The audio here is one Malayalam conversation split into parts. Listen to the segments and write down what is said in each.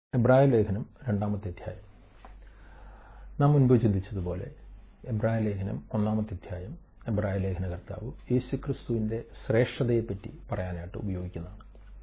എബ്രായ ലേഖനം 2-ാമത്തെ അധ്യായം. നാം മുൻപ് ചിന്തിച്ചതുപോലെ എബ്രായ ലേഖനം 1-ാമത്തെ അധ്യായം എബ്രായ ലേഖനകർത്താവ് യേശുക്രിസ്തുവിൻ്റെ ശ്രേഷ്ഠതയെപ്പറ്റി പറയാനായിട്ട് ഉപയോഗിക്കുന്നതാണ്.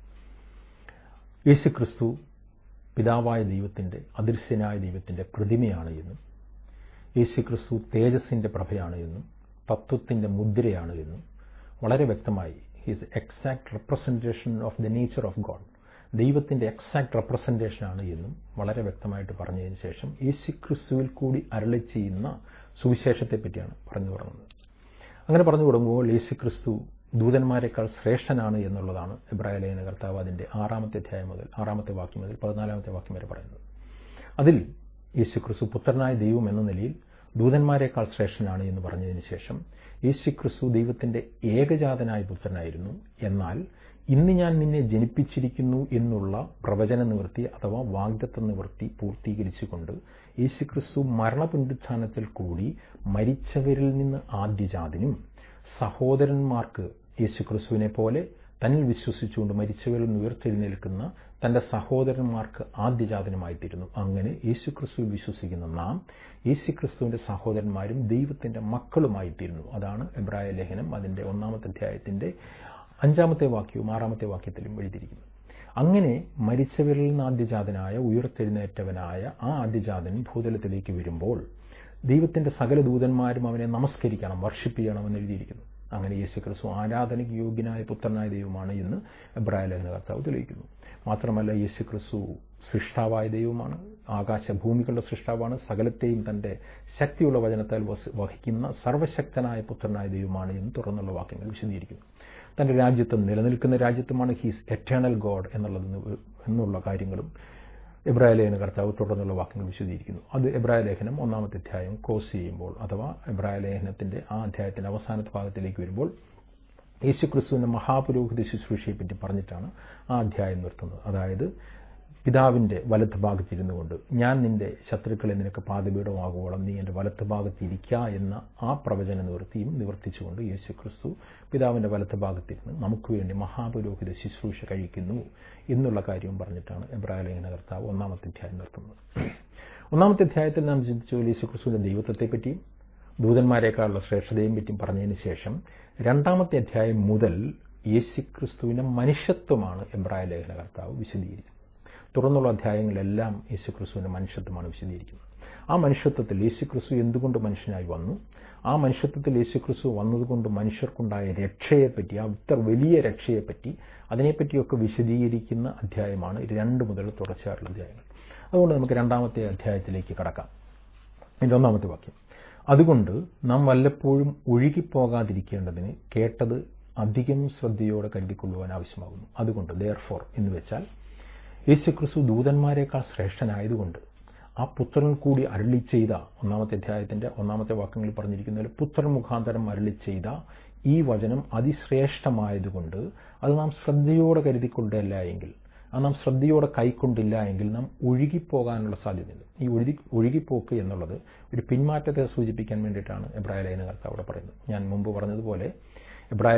യേശുക്രിസ്തു പിതാവായ ദൈവത്തിൻ്റെ, അദൃശ്യനായ ദൈവത്തിൻ്റെ പ്രതിമയാണ് എന്നും, യേശുക്രിസ്തു തേജസ്സിൻ്റെ പ്രഭയാണ് എന്നും, തത്വത്തിൻ്റെ മുദ്രയാണ് എന്നും വളരെ വ്യക്തമായി his exact representation of the nature of God, ദൈവത്തിൻ്റെ എക്സാക്ട് റെപ്രസെൻറ്റേഷനാണ് എന്നും വളരെ വ്യക്തമായിട്ട് പറഞ്ഞതിന് ശേഷം യേശുക്രിസ്തുവിൽ കൂടി അരുളി ചെയ്യുന്ന സുവിശേഷത്തെപ്പറ്റിയാണ് പറഞ്ഞു തുടങ്ങുന്നത്. അങ്ങനെ പറഞ്ഞു തുടങ്ങുമ്പോൾ യേശുക്രിസ്തു ദൂതന്മാരെക്കാൾ ശ്രേഷ്ഠനാണ് എന്നുള്ളതാണ് എബ്രായ ലേഖനകർത്താവ് അതിൻ്റെ 6-ാമത്തെ അധ്യായം മുതൽ 6-ാമത്തെ വാക്യം മുതൽ 14-ാമത്തെ വാക്യം വരെ പറയുന്നത്. അതിൽ യേശുക്രിസ്തു പുത്രനായ ദൈവം എന്ന നിലയിൽ ദൂതന്മാരെക്കാൾ ശ്രേഷ്ഠനാണ് എന്ന് പറഞ്ഞതിന് ശേഷം യേശുക്രിസ്തു ദൈവത്തിൻ്റെ ഏകജാതനായ പുത്രനായിരുന്നു, എന്നാൽ ഇന്ന് ഞാൻ നിന്നെ ജനിപ്പിച്ചിരിക്കുന്നു എന്നുള്ള പ്രവചന നിവൃത്തി അഥവാ വാഗ്ദത്ത നിവൃത്തി പൂർത്തീകരിച്ചുകൊണ്ട് യേശുക്രിസ്തു മരണപുനരുത്ഥാനത്തിൽ കൂടി മരിച്ചവരിൽ നിന്ന് ആദ്യജാതനും, സഹോദരന്മാർക്ക് യേശുക്രിസ്തുവിനെ പോലെ തന്നിൽ വിശ്വസിച്ചുകൊണ്ട് മരിച്ചവരിൽ നിന്ന് ഉയർത്തെഴുന്നേൽക്കുന്ന തൻ്റെ സഹോദരന്മാർക്ക് ആദ്യജാതനുമായിത്തീരുന്നു. അങ്ങനെ യേശുക്രിസ്തുവിൽ വിശ്വസിക്കുന്ന നാം യേശുക്രിസ്തുവിൻ്റെ സഹോദരന്മാരും ദൈവത്തിൻ്റെ മക്കളുമായിത്തീരുന്നു. അതാണ് എബ്രായ ലേഖനം അതിൻ്റെ 1-ാമത്തെ അധ്യായത്തിൻ്റെ 5-ാമത്തെ വാക്യവും 6-ാമത്തെ വാക്യത്തിലും എഴുതിയിരിക്കുന്നു. അങ്ങനെ മരിച്ചവരിൽ നിന്ന് ആദ്യജാതനായ ഉയർത്തെഴുന്നേറ്റവനായ ആ ആദ്യജാതൻ ഭൂതലത്തിലേക്ക് വരുമ്പോൾ ദൈവത്തിൻ്റെ സകല ദൂതന്മാരും അവനെ നമസ്കരിക്കണം, വർഷിപ്പ് ചെയ്യണമെന്ന് എഴുതിയിരിക്കുന്നു. അങ്ങനെ യേശുക്രിസ്തു ആരാധനയ്ക്ക് യോഗ്യനായ പുത്രനായ ദൈവമാണ് എന്ന് എബ്രായ ലേഖനകർത്താവ് തെളിയിക്കുന്നു. മാത്രമല്ല യേശുക്രിസ്തു സൃഷ്ടാവായ ദൈവമാണ്, ആകാശഭൂമികളുടെ സൃഷ്ടാവാണ്, സകലത്തെയും തൻ്റെ ശക്തിയുള്ള വചനത്താൽ വഹിക്കുന്ന സർവശക്തനായ പുത്രനായ ദൈവമാണ് എന്ന് തുറന്നുള്ള വാക്യങ്ങൾ വിശദീകരിക്കുന്നു. തൻ്റെ രാജ്യത്വം നിലനിൽക്കുന്ന രാജ്യത്വമാണ് ഹീസ് എറ്റേണൽ ഗോഡ് എന്നുള്ള കാര്യങ്ങളും എബ്രായ ലേഖനകർത്താവ് തുടർന്നുള്ള വാക്യങ്ങൾ വിശദീകരിക്കുന്നു. അത് എബ്രായ ലേഖനം 1-ാമത്തെ അധ്യായം ക്ലോസ് ചെയ്യുമ്പോൾ അഥവാ എബ്രായ ലേഖനത്തിൻ്റെ ആ അധ്യായത്തിൻ്റെ അവസാനത്തെ ഭാഗത്തിലേക്ക് വരുമ്പോൾ യേശുക്രിസ്തുവിൻ്റെ മഹാപുരോഹിത ശുശ്രൂഷയെപ്പറ്റി പറഞ്ഞിട്ടാണ് ആ അധ്യായം നിർത്തുന്നത്. അതായത് പിതാവിൻ്റെ വലത്ത് ഭാഗത്തിരുന്നു കൊണ്ട് ഞാൻ നിന്റെ ശത്രുക്കളെ നിനക്ക് പാദപീഠമാകുവോളം നീ എൻ്റെ വലത്ത് ഭാഗത്തിരിക്കുക എന്ന ആ പ്രവചന നിവൃത്തിയും നിവർത്തിച്ചുകൊണ്ട് യേശുക്രിസ്തു പിതാവിൻ്റെ വലത്ത് ഭാഗത്തിരുന്ന് നമുക്ക് വേണ്ടി മഹാപുരോഹിത ശുശ്രൂഷ കഴിക്കുന്നു എന്നുള്ള കാര്യവും പറഞ്ഞിട്ടാണ് എബ്രായ ലേഖനകർത്താവ് 1-ാമത്തെ അധ്യായം നിർത്തുന്നത്. 1-ാമത്തെ അധ്യായത്തിൽ നാം ചിന്തിച്ചു യേശുക്രിസ്തുവിൻ്റെ ദൈവത്വത്തെപ്പറ്റിയും ദൂതന്മാരെക്കാളുള്ള ശ്രേഷ്ഠതയും പറ്റിയും പറഞ്ഞതിന് ശേഷം 2-ാമത്തെ അധ്യായം മുതൽ യേശുക്രിസ്തുവിൻ്റെ മനുഷ്യത്വമാണ് എബ്രായ ലേഖനകർത്താവ് വിശദീകരിക്കുന്നത്. തുടർന്നുള്ള അധ്യായങ്ങളിലെല്ലാം യേശുക്രിസ്തുവിൻ്റെ മനുഷ്യത്വമാണ് വിശദീകരിക്കുന്നത്. ആ മനുഷ്യത്വത്തിൽ യേശുക്രിസ്തു എന്തുകൊണ്ട് മനുഷ്യനായി വന്നു, ആ മനുഷ്യത്വത്തിൽ യേശുക്രിസ്തു വന്നതുകൊണ്ട് മനുഷ്യർക്കുണ്ടായ രക്ഷയെപ്പറ്റി, ആ ഇത്ര വലിയ രക്ഷയെപ്പറ്റി, അതിനെപ്പറ്റിയൊക്കെ വിശദീകരിക്കുന്ന അധ്യായമാണ് 2 മുതൽ തുടർച്ചയായിട്ടുള്ള അധ്യായങ്ങൾ. അതുകൊണ്ട് നമുക്ക് 2-ാമത്തെ അധ്യായത്തിലേക്ക് കടക്കാം. അതിൻ്റെ 1-ാമത്തെ വാക്യം: അതുകൊണ്ട് നാം വല്ലപ്പോഴും ഒഴുകിപ്പോകാതിരിക്കേണ്ടതിന് കേട്ടത് അധികം ശ്രദ്ധയോടെ കരുതിക്കൊള്ളുവാൻ ആവശ്യമാകുന്നു. അതുകൊണ്ട് therefore എന്ന് വെച്ചാൽ യേശുക്രിസ്തു ദൂതന്മാരെക്കാൾ ശ്രേഷ്ഠനായതുകൊണ്ട് ആ പുത്രൻ കൂടി അരുളി ചെയ്ത 1-ാമത്തെ അധ്യായത്തിൻ്റെ 1-ാമത്തെ വാക്യങ്ങളിൽ പറഞ്ഞിരിക്കുന്ന പുത്രൻ മുഖാന്തരം അരുളി ചെയ്ത ഈ വചനം അതിശ്രേഷ്ഠമായതുകൊണ്ട് അത് നാം ശ്രദ്ധയോടെ കരുതിക്കൊണ്ടില്ല എങ്കിൽ, അത് നാം ശ്രദ്ധയോടെ കൈക്കൊണ്ടില്ല എങ്കിൽ നാം ഒഴുകിപ്പോകാനുള്ള സാധ്യതയുണ്ട്. ഈ ഒഴുകിപ്പോക്ക് എന്നുള്ളത് ഒരു പിന്മാറ്റത്തെ സൂചിപ്പിക്കാൻ വേണ്ടിയിട്ടാണ് എബ്രായ ലേഖനകർത്താവ് അവിടെ പറയുന്നത്. ഞാൻ മുമ്പ് പറഞ്ഞതുപോലെ എബ്രായ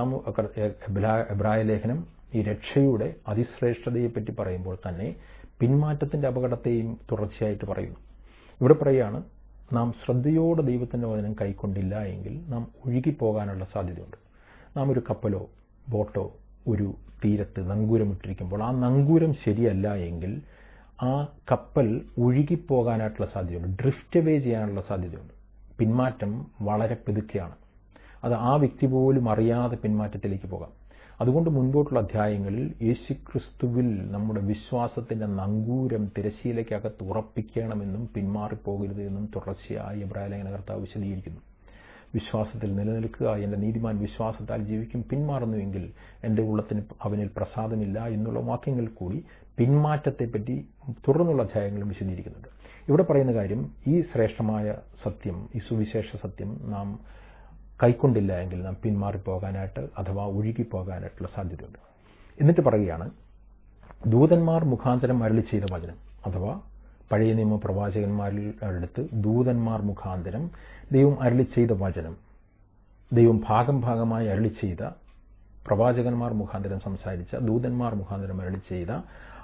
ലേഖനം ഈ രക്ഷയുടെ അതിശ്രേഷ്ഠതയെപ്പറ്റി പറയുമ്പോൾ തന്നെ പിന്മാറ്റത്തിൻ്റെ അപകടത്തെയും തുടർച്ചയായിട്ട് പറയുന്നു. ഇവിടെ പറയുകയാണ്, നാം ശ്രദ്ധയോടെ ദൈവത്തിൻ്റെ വചനം കൈക്കൊണ്ടില്ല എങ്കിൽ നാം ഒഴുകിപ്പോകാനുള്ള സാധ്യതയുണ്ട്. നാം ഒരു കപ്പലോ ബോട്ടോ ഒരു തീരത്ത് നങ്കൂരമിട്ടിരിക്കുമ്പോൾ ആ നങ്കൂരം ശരിയല്ല എങ്കിൽ ആ കപ്പൽ ഒഴുകിപ്പോകാനായിട്ടുള്ള സാധ്യതയുണ്ട്, ഡ്രിഫ്റ്റ് അവേ ചെയ്യാനുള്ള സാധ്യതയുണ്ട്. പിന്മാറ്റം വളരെ പെതുക്കെയാണ്. അത് ആ വ്യക്തി പോലും അറിയാതെ പിന്മാറ്റത്തിലേക്ക് പോകാം. അതുകൊണ്ട് മുൻപോട്ടുള്ള അധ്യായങ്ങളിൽ യേശുക്രിസ്തുവിൽ നമ്മുടെ വിശ്വാസത്തിൻ്റെ നങ്കൂരം തിരശ്ശീലയ്ക്കകത്ത് ഉറപ്പിക്കണമെന്നും പിന്മാറിപ്പോകരുത് എന്നും തുടർച്ചയായി എബ്രായ ലേഖനകർത്താവ് വിശദീകരിക്കുന്നു. വിശ്വാസത്തിൽ നിലനിൽക്കുക, എൻ്റെ നീതിമാൻ വിശ്വാസത്താൽ ജീവിക്കും, പിന്മാറുന്നുവെങ്കിൽ എൻ്റെ ഉള്ളത്തിന് അവനിൽ പ്രസാദമില്ല എന്നുള്ള വാക്യങ്ങൾ കൂടി പിന്മാറ്റത്തെപ്പറ്റി തുടർന്നുള്ള അധ്യായങ്ങളും വിശദീകരിക്കുന്നുണ്ട്. ഇവിടെ പറയുന്ന കാര്യം, ഈ ശ്രേഷ്ഠമായ സത്യം, ഈ സുവിശേഷ സത്യം നാം കൈക്കൊണ്ടില്ല എങ്കിൽ നാം പിന്മാറിപ്പോകാനായിട്ട് അഥവാ ഒഴുകിപ്പോകാനായിട്ടുള്ള സാധ്യതയുണ്ട്. എന്നിട്ട് പറയുകയാണ്, ദൂതന്മാർ മുഖാന്തരം അരുളി ചെയ്ത വചനം അഥവാ പഴയ നിയമ പ്രവാചകന്മാരിൽ അടുത്ത് ദൂതന്മാർ മുഖാന്തരം ദൈവം അരുളി ചെയ്ത വചനം, ദൈവം ഭാഗമായി അരുളി ചെയ്ത പ്രവാചകന്മാർ മുഖാന്തരം സംസാരിച്ച, ദൂതന്മാർ മുഖാന്തരം അരുളി ചെയ്ത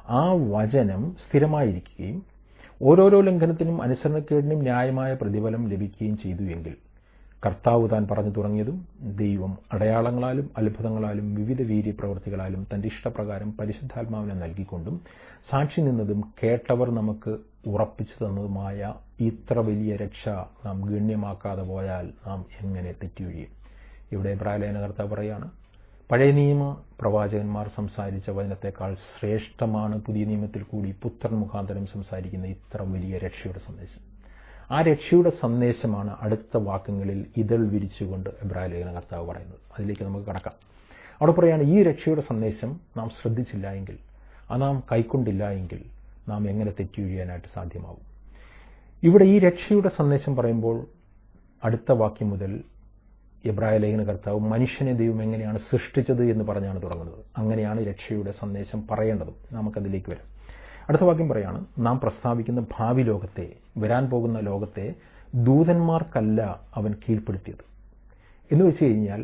ആ വചനം സ്ഥിരമായിരിക്കുകയും ഓരോരോ ലംഘനത്തിനും അനുസരണക്കേടിനും ന്യായമായ പ്രതിഫലം ലഭിക്കുകയും ചെയ്തു എങ്കിൽ കർത്താവ് താൻ പറഞ്ഞു തുടങ്ങിയതും ദൈവം അടയാളങ്ങളാലും അത്ഭുതങ്ങളാലും വിവിധ വീര്യപ്രവൃത്തികളാലും തന്റെ ഇഷ്ടപ്രകാരം പരിശുദ്ധാത്മാവിനെ നൽകിക്കൊണ്ടും സാക്ഷി നിന്നതും കേട്ടവർ നമുക്ക് ഉറപ്പിച്ചു തന്നതുമായ ഇത്ര വലിയ രക്ഷ നാം ഗണ്യമാക്കാതെ പോയാൽ നാം എങ്ങനെ തെറ്റിയൊഴിയും? ഇവിടെ എബ്രായലേഖന കർത്താവ് പറയാണ്, പഴയ നിയമ പ്രവാചകന്മാർ സംസാരിച്ച വചനത്തെക്കാൾ ശ്രേഷ്ഠമാണ് പുതിയ നിയമത്തിൽ കൂടി പുത്രൻ മുഖാന്തരം സംസാരിക്കുന്ന ഇത്ര വലിയ രക്ഷയുടെ സന്ദേശം. ആ രക്ഷയുടെ സന്ദേശമാണ് അടുത്ത വാക്യങ്ങളിൽ ഇതൾ വിരിച്ചുകൊണ്ട് എബ്രായലേഖന കർത്താവ് പറയുന്നത്. അതിലേക്ക് നമുക്ക് കടക്കാം. അവിടെ പറയാണ്, ഈ രക്ഷയുടെ സന്ദേശം നാം ശ്രദ്ധിച്ചില്ല എങ്കിൽ, അത് നാം കൈക്കൊണ്ടില്ല എങ്കിൽ നാം എങ്ങനെ തെറ്റിയൊഴിയാനായിട്ട് സാധ്യമാവും? ഇവിടെ ഈ രക്ഷയുടെ സന്ദേശം പറയുമ്പോൾ അടുത്ത വാക്യം മുതൽ എബ്രായലേഖന കർത്താവ് മനുഷ്യനെ ദൈവം എങ്ങനെയാണ് സൃഷ്ടിച്ചത് എന്ന് പറഞ്ഞാണ് തുടങ്ങുന്നത്. അങ്ങനെയാണ് രക്ഷയുടെ സന്ദേശം പറയേണ്ടതും. നമുക്കതിലേക്ക് വരാം. അടുത്ത വാക്യം പറയാണ്, നാം പ്രസ്താവിക്കുന്ന ഭാവി ലോകത്തെ, വരാൻ പോകുന്ന ലോകത്തെ ദൂതന്മാർക്കല്ല അവൻ കീഴ്പ്പെടുത്തിയത്. എന്ന് വെച്ച് കഴിഞ്ഞാൽ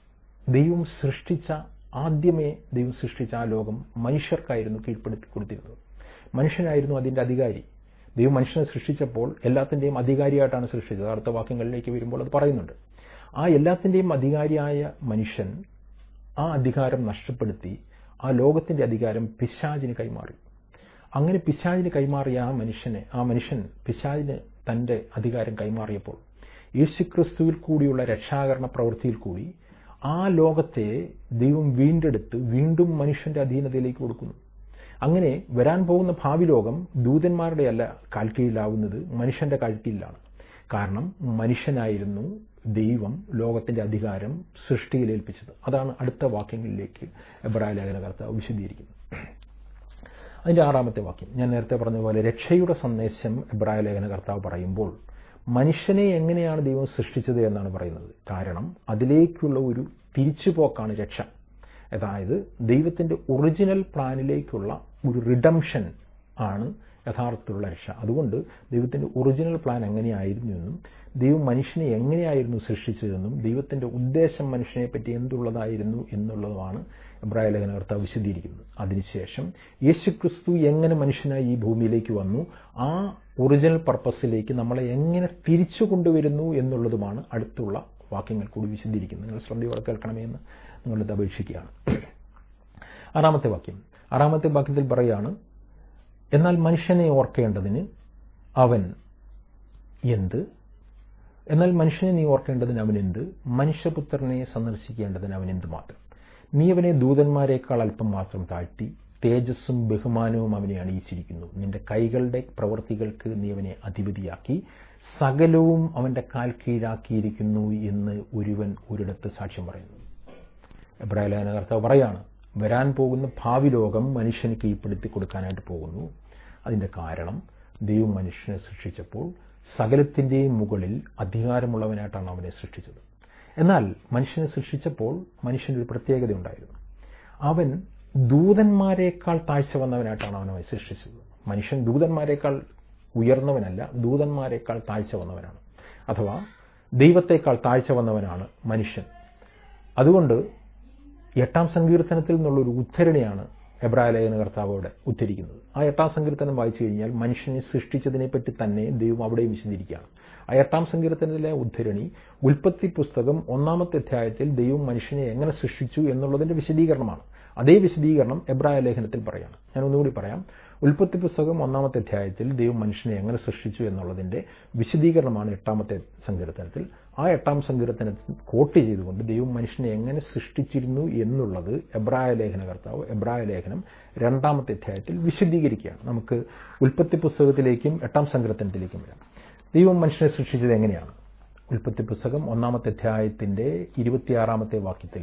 ആദ്യമേ ദൈവം സൃഷ്ടിച്ച ആ ലോകം മനുഷ്യർക്കായിരുന്നു കീഴ്പ്പെടുത്തി കൊടുത്തിരുന്നത്. മനുഷ്യനായിരുന്നു അതിൻ്റെ അധികാരി. ദൈവം മനുഷ്യനെ സൃഷ്ടിച്ചപ്പോൾ എല്ലാത്തിൻ്റെയും അധികാരിയായിട്ടാണ് സൃഷ്ടിച്ചത്. അടുത്ത വാക്യങ്ങളിലേക്ക് വരുമ്പോൾ അത് പറയുന്നുണ്ട്. ആ എല്ലാത്തിൻ്റെയും അധികാരിയായ മനുഷ്യൻ ആ അധികാരം നഷ്ടപ്പെടുത്തി ആ ലോകത്തിൻ്റെ അധികാരം പിശാചിന് കൈമാറി. അങ്ങനെ പിശാചിന് കൈമാറിയ ആ മനുഷ്യൻ പിശാചിന് തൻ്റെ അധികാരം കൈമാറിയപ്പോൾ യേശുക്രിസ്തുവിൽ കൂടിയുള്ള രക്ഷാകരണ പ്രവൃത്തിയിൽ കൂടി ആ ലോകത്തെ ദൈവം വീണ്ടെടുത്ത് വീണ്ടും മനുഷ്യന്റെ അധീനതയിലേക്ക് കൊടുക്കുന്നു. അങ്ങനെ വരാൻ പോകുന്ന ഭാവി ലോകം ദൂതന്മാരുടെ അല്ല കാൽക്കീഴിലാവുന്നത്, മനുഷ്യന്റെ കാൽക്കീഴിലാണ്. കാരണം മനുഷ്യനായിരുന്നു ദൈവം ലോകത്തിന്റെ അധികാരം സൃഷ്ടിയിൽ ഏൽപ്പിച്ചത്. അതാണ് അടുത്ത വാക്യങ്ങളിലേക്ക് എബ്രായലേഖന കർത്താവ് വിശദീകരിക്കുന്നത്. അതിന്റെ 6-ാമത്തെ വാക്യം ഞാൻ നേരത്തെ പറഞ്ഞതുപോലെ രക്ഷയുടെ സന്ദേശം എബ്രായലേഖന കർത്താവ് പറയുമ്പോൾ മനുഷ്യനെ എങ്ങനെയാണ് ദൈവം സൃഷ്ടിച്ചത് എന്നാണ് പറയുന്നത്. കാരണം അതിലേക്കുള്ള ഒരു തിരിച്ചുപോക്കാണ് രക്ഷ. അതായത് ദൈവത്തിന്റെ ഒറിജിനൽ പ്ലാനിലേക്കുള്ള ഒരു റിഡംഷൻ ആണ് യഥാർത്ഥത്തിലുള്ള രക്ഷ. അതുകൊണ്ട് ദൈവത്തിന്റെ ഒറിജിനൽ പ്ലാൻ എങ്ങനെയായിരുന്നു എന്നും ദൈവം മനുഷ്യനെ എങ്ങനെയായിരുന്നു സൃഷ്ടിച്ചതെന്നും ദൈവത്തിന്റെ ഉദ്ദേശം മനുഷ്യനെ പറ്റി എന്തുള്ളതായിരുന്നു എന്നുള്ളതുമാണ് എബ്രായലേഖന കർത്താവ് വിശദീകരിക്കുന്നത്. അതിനുശേഷം യേശുക്രിസ്തു എങ്ങനെ മനുഷ്യനായി ഈ ഭൂമിയിലേക്ക് വന്നു, ആ ഒറിജിനൽ പർപ്പസിലേക്ക് നമ്മളെ എങ്ങനെ തിരിച്ചു കൊണ്ടുവരുന്നു എന്നുള്ളതുമാണ് അടുത്തുള്ള വാക്യങ്ങൾ കൂടി വിശദീകരിക്കുന്നത്. നിങ്ങൾ ശ്രദ്ധയോടെ കേൾക്കണമേ എന്ന് നിങ്ങളത് അപേക്ഷിക്കുകയാണ്. 6-ാമത്തെ വാക്യത്തിൽ പറയാണ്, എന്നാൽ മനുഷ്യനെ ഓർക്കേണ്ടതിന് അവൻ എന്ത്? മനുഷ്യപുത്രനെ സന്ദർശിക്കേണ്ടതിന് അവൻ എന്ത് മാത്രം? നീ അവനെ ദൂതന്മാരെക്കാൾ അല്പം മാത്രം താഴ്ത്തി തേജസ്സും ബഹുമാനവും അവനെ അണിയിച്ചിരിക്കുന്നു. നിന്റെ കൈകളുടെ പ്രവൃത്തികൾക്ക് നീ അവനെ അധിപതിയാക്കി സകലവും അവന്റെ കാൽ കീഴാക്കിയിരിക്കുന്നു എന്ന് ഒരുവൻ ഒരിടത്ത് സാക്ഷ്യം പറയുന്നു. എബ്രായലേഖന കർത്താവ് പറയാണ്, വരാൻ പോകുന്ന ഭാവി ലോകം മനുഷ്യന് കീഴ്പ്പെടുത്തി കൊടുക്കാനായിട്ട് പോകുന്നു. അതിന്റെ കാരണം ദൈവം മനുഷ്യനെ സൃഷ്ടിച്ചപ്പോൾ സകലത്തിന്റെയും മുകളിൽ അധികാരമുള്ളവനായിട്ടാണ് അവനെ സൃഷ്ടിച്ചത്. എന്നാൽ മനുഷ്യനെ സൃഷ്ടിച്ചപ്പോൾ മനുഷ്യൻ്റെ ഒരു പ്രത്യേകത ഉണ്ടായിരുന്നു. അവൻ ദൂതന്മാരെക്കാൾ താഴ്ച വന്നവനായിട്ടാണ് അവനെ സൃഷ്ടിച്ചത്. മനുഷ്യൻ ദൂതന്മാരെക്കാൾ ഉയർന്നവനല്ല, ദൂതന്മാരെക്കാൾ താഴ്ച വന്നവനാണ്. അഥവാ ദൈവത്തെക്കാൾ താഴ്ച വന്നവനാണ് മനുഷ്യൻ. അതുകൊണ്ട് 8-ാം സങ്കീർത്തനത്തിൽ നിന്നുള്ളൊരു ഉദ്ധരണിയാണ് എബ്രായലേഖന കർത്താവോടെ ഉദ്ധരിക്കുന്നത്. ആ 8-ാം സങ്കീർത്തനം വായിച്ചു കഴിഞ്ഞാൽ മനുഷ്യനെ സൃഷ്ടിച്ചതിനെപ്പറ്റി തന്നെ ദൈവം അവിടെയും വിശദീകരിക്കുകയാണ്. ആ 8-ാം സങ്കീർത്തനത്തിലെ ഉദ്ധരണി ഉൽപ്പത്തി പുസ്തകം 1-ാമത്തെ അധ്യായത്തിൽ ദൈവം മനുഷ്യനെ എങ്ങനെ സൃഷ്ടിച്ചു എന്നുള്ളതിന്റെ വിശദീകരണമാണ്. അതേ വിശദീകരണം എബ്രായലേഖനത്തിൽ പറയാണ്. ഞാൻ ഒന്നുകൂടി പറയാം. ഉൽപ്പത്തി പുസ്തകം 1-ാമത്തെ അധ്യായത്തിൽ ദൈവം മനുഷ്യനെ എങ്ങനെ സൃഷ്ടിച്ചു എന്നുള്ളതിന്റെ വിശദീകരണമാണ് 8-ാമത്തെ സങ്കീർത്തനത്തിൽ. ആ 8-ാം സങ്കീർത്തനത്തിൽ കോട്ട് ചെയ്തുകൊണ്ട് ദൈവം മനുഷ്യനെ എങ്ങനെ സൃഷ്ടിച്ചിരുന്നു എന്നുള്ളത് എബ്രായലേഖന കർത്താവ് എബ്രായലേഖനം 2-ാമത്തെ അധ്യായത്തിൽ വിശദീകരിക്കുകയാണ്. നമുക്ക് ഉൽപ്പത്തി പുസ്തകത്തിലേക്കും 8-ാം സങ്കീർത്തനത്തിലേക്കും വരാം. ദൈവം മനുഷ്യനെ സൃഷ്ടിച്ചത് എങ്ങനെയാണ്? ഉൽപ്പത്തി പുസ്തകം 1-ാമത്തെ അധ്യായത്തിന്റെ 26-ാമത്തെ വാക്യത്തിൽ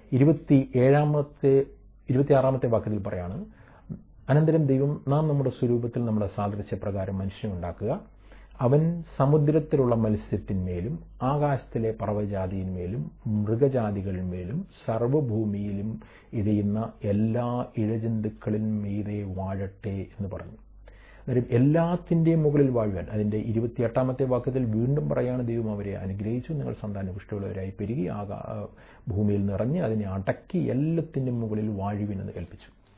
26-ാമത്തെ വാക്യത്തിൽ പറയാണ്, അനന്തരം ദൈവം നാം നമ്മുടെ സ്വരൂപത്തിൽ നമ്മുടെ സാദൃശ്യപ്രകാരം മനുഷ്യനെ ഉണ്ടാക്കുക. അവൻ സമുദ്രത്തിലുള്ള മത്സ്യത്തിന്മേലും ആകാശത്തിലെ പറവജാതിയിന്മേലും മൃഗജാതികളിന്മേലും സർവ്വഭൂമിയിലും ഇഴയുന്ന എല്ലാ ഇഴജന്തുക്കളിന്മീതെ വാഴട്ടെ എന്ന് പറഞ്ഞു. അന്നേരം എല്ലാത്തിൻ്റെയും മുകളിൽ വാഴുവാൻ അതിൻ്റെ 28-ാമത്തെ വാക്യത്തിൽ വീണ്ടും പറയാണ്, ദൈവം അവരെ അനുഗ്രഹിച്ചു, നിങ്ങൾ സന്താനപുഷ്ടിയുള്ളവരായി പെരുകി ഭൂമിയിൽ നിറഞ്ഞ് അതിനെ അടക്കി എല്ലാത്തിൻ്റെയും മുകളിൽ വാഴുവിനെന്ന് കൽപ്പിച്ചു.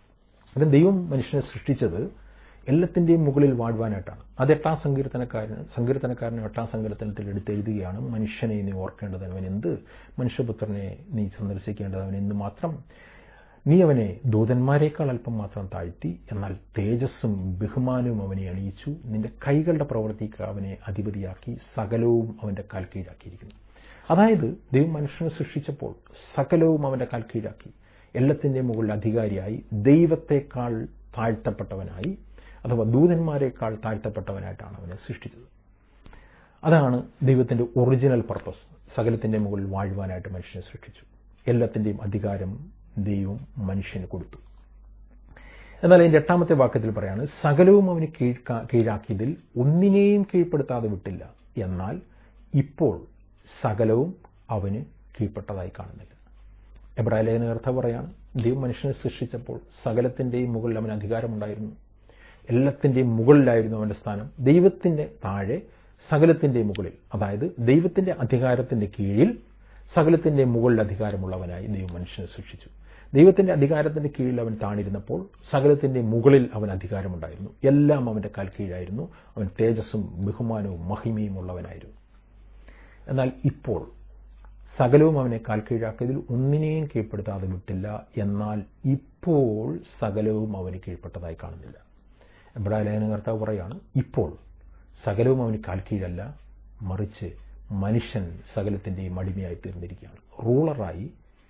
അതിന് ദൈവം മനുഷ്യനെ സൃഷ്ടിച്ചത് എല്ലാത്തിൻ്റെയും മുകളിൽ വാഴുവാനായിട്ടാണ്. അത് 8-ാം സങ്കീർത്തനക്കാരൻ 8-ാം സങ്കീർത്തനത്തിൽ എടുത്തെഴുതുകയാണ്, മനുഷ്യനെ നീ ഓർക്കേണ്ടത് അവൻ എന്ത്, മനുഷ്യപുത്രനെ നീ സന്ദർശിക്കേണ്ടത് അവൻ എന്ത് മാത്രം, നീ അവനെ ദൂതന്മാരെക്കാൾ അല്പം മാത്രം താഴ്ത്തി, എന്നാൽ തേജസ്സും ബഹുമാനവും അവനെ അണിയിച്ചു, നിന്റെ കൈകളുടെ പ്രവൃത്തിക്ക് അവനെ അധിപതിയാക്കി, സകലവും അവൻ്റെ കാൽ കീഴാക്കിയിരിക്കുന്നു. അതായത് ദൈവം മനുഷ്യനെ സൃഷ്ടിച്ചപ്പോൾ സകലവും അവൻ്റെ കാൽ കീഴാക്കി, എല്ലാത്തിൻ്റെയും മുകളിൽ അധികാരിയായി, ദൈവത്തെക്കാൾ താഴ്ത്തപ്പെട്ടവനായി, അഥവാ ദൂതന്മാരെക്കാൾ താഴ്ത്തപ്പെട്ടവനായിട്ടാണ് അവനെ സൃഷ്ടിച്ചത്. അതാണ് ദൈവത്തിൻ്റെ ഒറിജിനൽ പർപ്പസ്. സകലത്തിൻ്റെ മുകളിൽ വാഴുവാനായിട്ട് മനുഷ്യനെ സൃഷ്ടിച്ചു. എല്ലാത്തിൻ്റെയും അധികാരം ദൈവം മനുഷ്യന് കൊടുത്തു. എന്നാൽ അതിൻ്റെ 8-ാമത്തെ വാക്യത്തിൽ പറയാണ്, സകലവും അവന് കീഴാക്കിയതിൽ ഒന്നിനെയും കീഴ്പ്പെടുത്താതെ വിട്ടില്ല, എന്നാൽ ഇപ്പോൾ സകലവും അവന് കീഴ്പ്പെട്ടതായി കാണുന്നില്ല. എബ്രായ ലേഖനകർത്താവ് പറയാണ്, ദൈവം മനുഷ്യനെ സൃഷ്ടിച്ചപ്പോൾ സകലത്തിൻ്റെയും മുകളിൽ അവന് അധികാരമുണ്ടായിരുന്നു. എല്ലാത്തിൻ്റെയും മുകളിലായിരുന്നു അവൻ്റെ സ്ഥാനം. ദൈവത്തിൻ്റെ താഴെ സകലത്തിൻ്റെയും മുകളിൽ, അതായത് ദൈവത്തിൻ്റെ അധികാരത്തിൻ്റെ കീഴിൽ സകലത്തിൻ്റെ മുകളിൽ അധികാരമുള്ളവനായി ദൈവം മനുഷ്യനെ സൃഷ്ടിച്ചു. ദൈവത്തിൻ്റെ അധികാരത്തിൻ്റെ കീഴിൽ അവൻ താണിരുന്നപ്പോൾ സകലത്തിൻ്റെ മുകളിൽ അവൻ അധികാരമുണ്ടായിരുന്നു. എല്ലാം അവൻ്റെ കാൽ കീഴായിരുന്നു. അവൻ തേജസ്സും ബഹുമാനവും മഹിമയും ഉള്ളവനായിരുന്നു. എന്നാൽ ഇപ്പോൾ സകലവും അവനെ കാൽ കീഴാക്കിയതിൽ ഒന്നിനെയും കീഴ്പ്പെടുത്താതെ വിട്ടില്ല, എന്നാൽ ഇപ്പോൾ സകലവും അവന് കീഴ്പ്പെട്ടതായി കാണുന്നില്ല. എബ്രായ ലേഖനകർത്താവ് പറയാണ്, ഇപ്പോൾ സകലവും അവന് കാൽ കീഴല്ല, മറിച്ച് മനുഷ്യൻ സകലത്തിൻ്റെയും അടിമയായി തീർന്നിരിക്കുകയാണ്. റൂളറായി,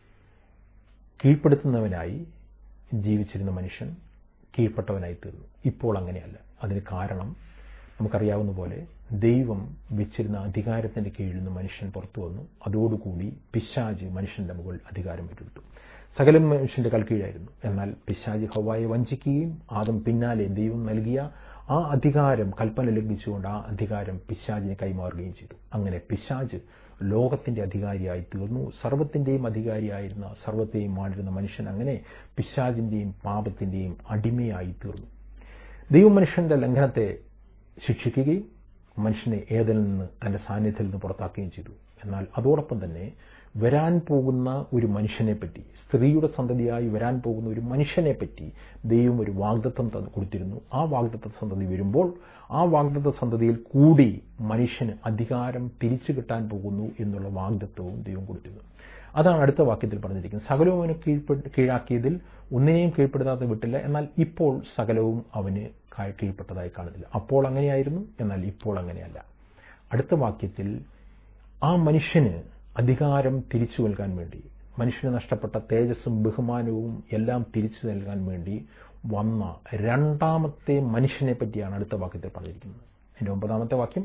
കീഴ്പ്പെടുത്തുന്നവനായി ജീവിച്ചിരുന്ന മനുഷ്യൻ കീഴ്പ്പെട്ടവനായി തീർന്നു. ഇപ്പോൾ അങ്ങനെയല്ല. അതിന് കാരണം നമുക്കറിയാവുന്ന പോലെ ദൈവം വെച്ചിരുന്ന അധികാരത്തിൻ്റെ കീഴിൽ നിന്ന് മനുഷ്യൻ പുറത്തു വന്നു. അതോടുകൂടി പിശാച് മനുഷ്യൻ്റെ മുകളിൽ അധികാരം ഏറ്റെടുത്തു. സകലം മനുഷ്യൻ്റെ കാൽ കീഴായിരുന്നു. എന്നാൽ പിശാച് ഹവ്വായെ വഞ്ചിക്കുകയും ആദം പിന്നാലെ ദൈവം നൽകിയ ആ അധികാരം, കൽപ്പന ലംഘിച്ചുകൊണ്ട് ആ അധികാരം പിശാചിന് കൈമാറുകയും ചെയ്തു. അങ്ങനെ പിശാച് ലോകത്തിൻ്റെ അധികാരിയായി തീർന്നു. സർവ്വത്തിൻ്റെയും അധികാരിയായിരുന്ന, സർവ്വത്തെയും ആണ്ടിരുന്ന മനുഷ്യൻ അങ്ങനെ പിശാചിൻ്റെയും പാപത്തിൻ്റെയും അടിമയായി തീർന്നു. ദൈവം മനുഷ്യൻ്റെ ലംഘനത്തെ ശിക്ഷിക്കുകയും മനുഷ്യനെ ഏദനിൽ നിന്ന്, തൻ്റെ സാന്നിധ്യത്തിൽ നിന്ന് പുറത്താക്കുകയും ചെയ്തു. എന്നാൽ അതോടൊപ്പം തന്നെ വരാൻ പോകുന്ന ഒരു മനുഷ്യനെപ്പറ്റി, സ്ത്രീയുടെ സന്തതിയായി വരാൻ പോകുന്ന ഒരു മനുഷ്യനെപ്പറ്റി ദൈവം ഒരു വാഗ്ദത്തം കൊടുത്തിരുന്നു. ആ വാഗ്ദത്ത സന്തതി വരുമ്പോൾ ആ വാഗ്ദത്ത സന്തതിയിൽ കൂടി മനുഷ്യന് അധികാരം തിരിച്ചു കിട്ടാൻ പോകുന്നു എന്നുള്ള വാഗ്ദത്തവും ദൈവം കൊടുത്തിരുന്നു. അതാണ് അടുത്ത വാക്യത്തിൽ പറഞ്ഞിരിക്കുന്നത്. സകലവും അവന് കീഴാക്കിയതിൽ ഒന്നിനെയും കീഴ്പ്പെടുത്താതെ വിട്ടില്ല, എന്നാൽ ഇപ്പോൾ സകലവും അവന് കീഴ്പ്പെട്ടതായി കാണുന്നില്ല. അപ്പോൾ അങ്ങനെയായിരുന്നു, എന്നാൽ ഇപ്പോൾ അങ്ങനെയല്ല. അടുത്ത വാക്യത്തിൽ ആ മനുഷ്യന് അധികാരം തിരിച്ചു നൽകാൻ വേണ്ടി, മനുഷ്യന് നഷ്ടപ്പെട്ട തേജസ്സും ബഹുമാനവും എല്ലാം തിരിച്ചു നൽകാൻ വേണ്ടി വന്ന രണ്ടാമത്തെ മനുഷ്യനെ പറ്റിയാണ് അടുത്ത വാക്യത്തിൽ പറഞ്ഞിരിക്കുന്നത്. അതിൻ്റെ 9-ാമത്തെ വാക്യം,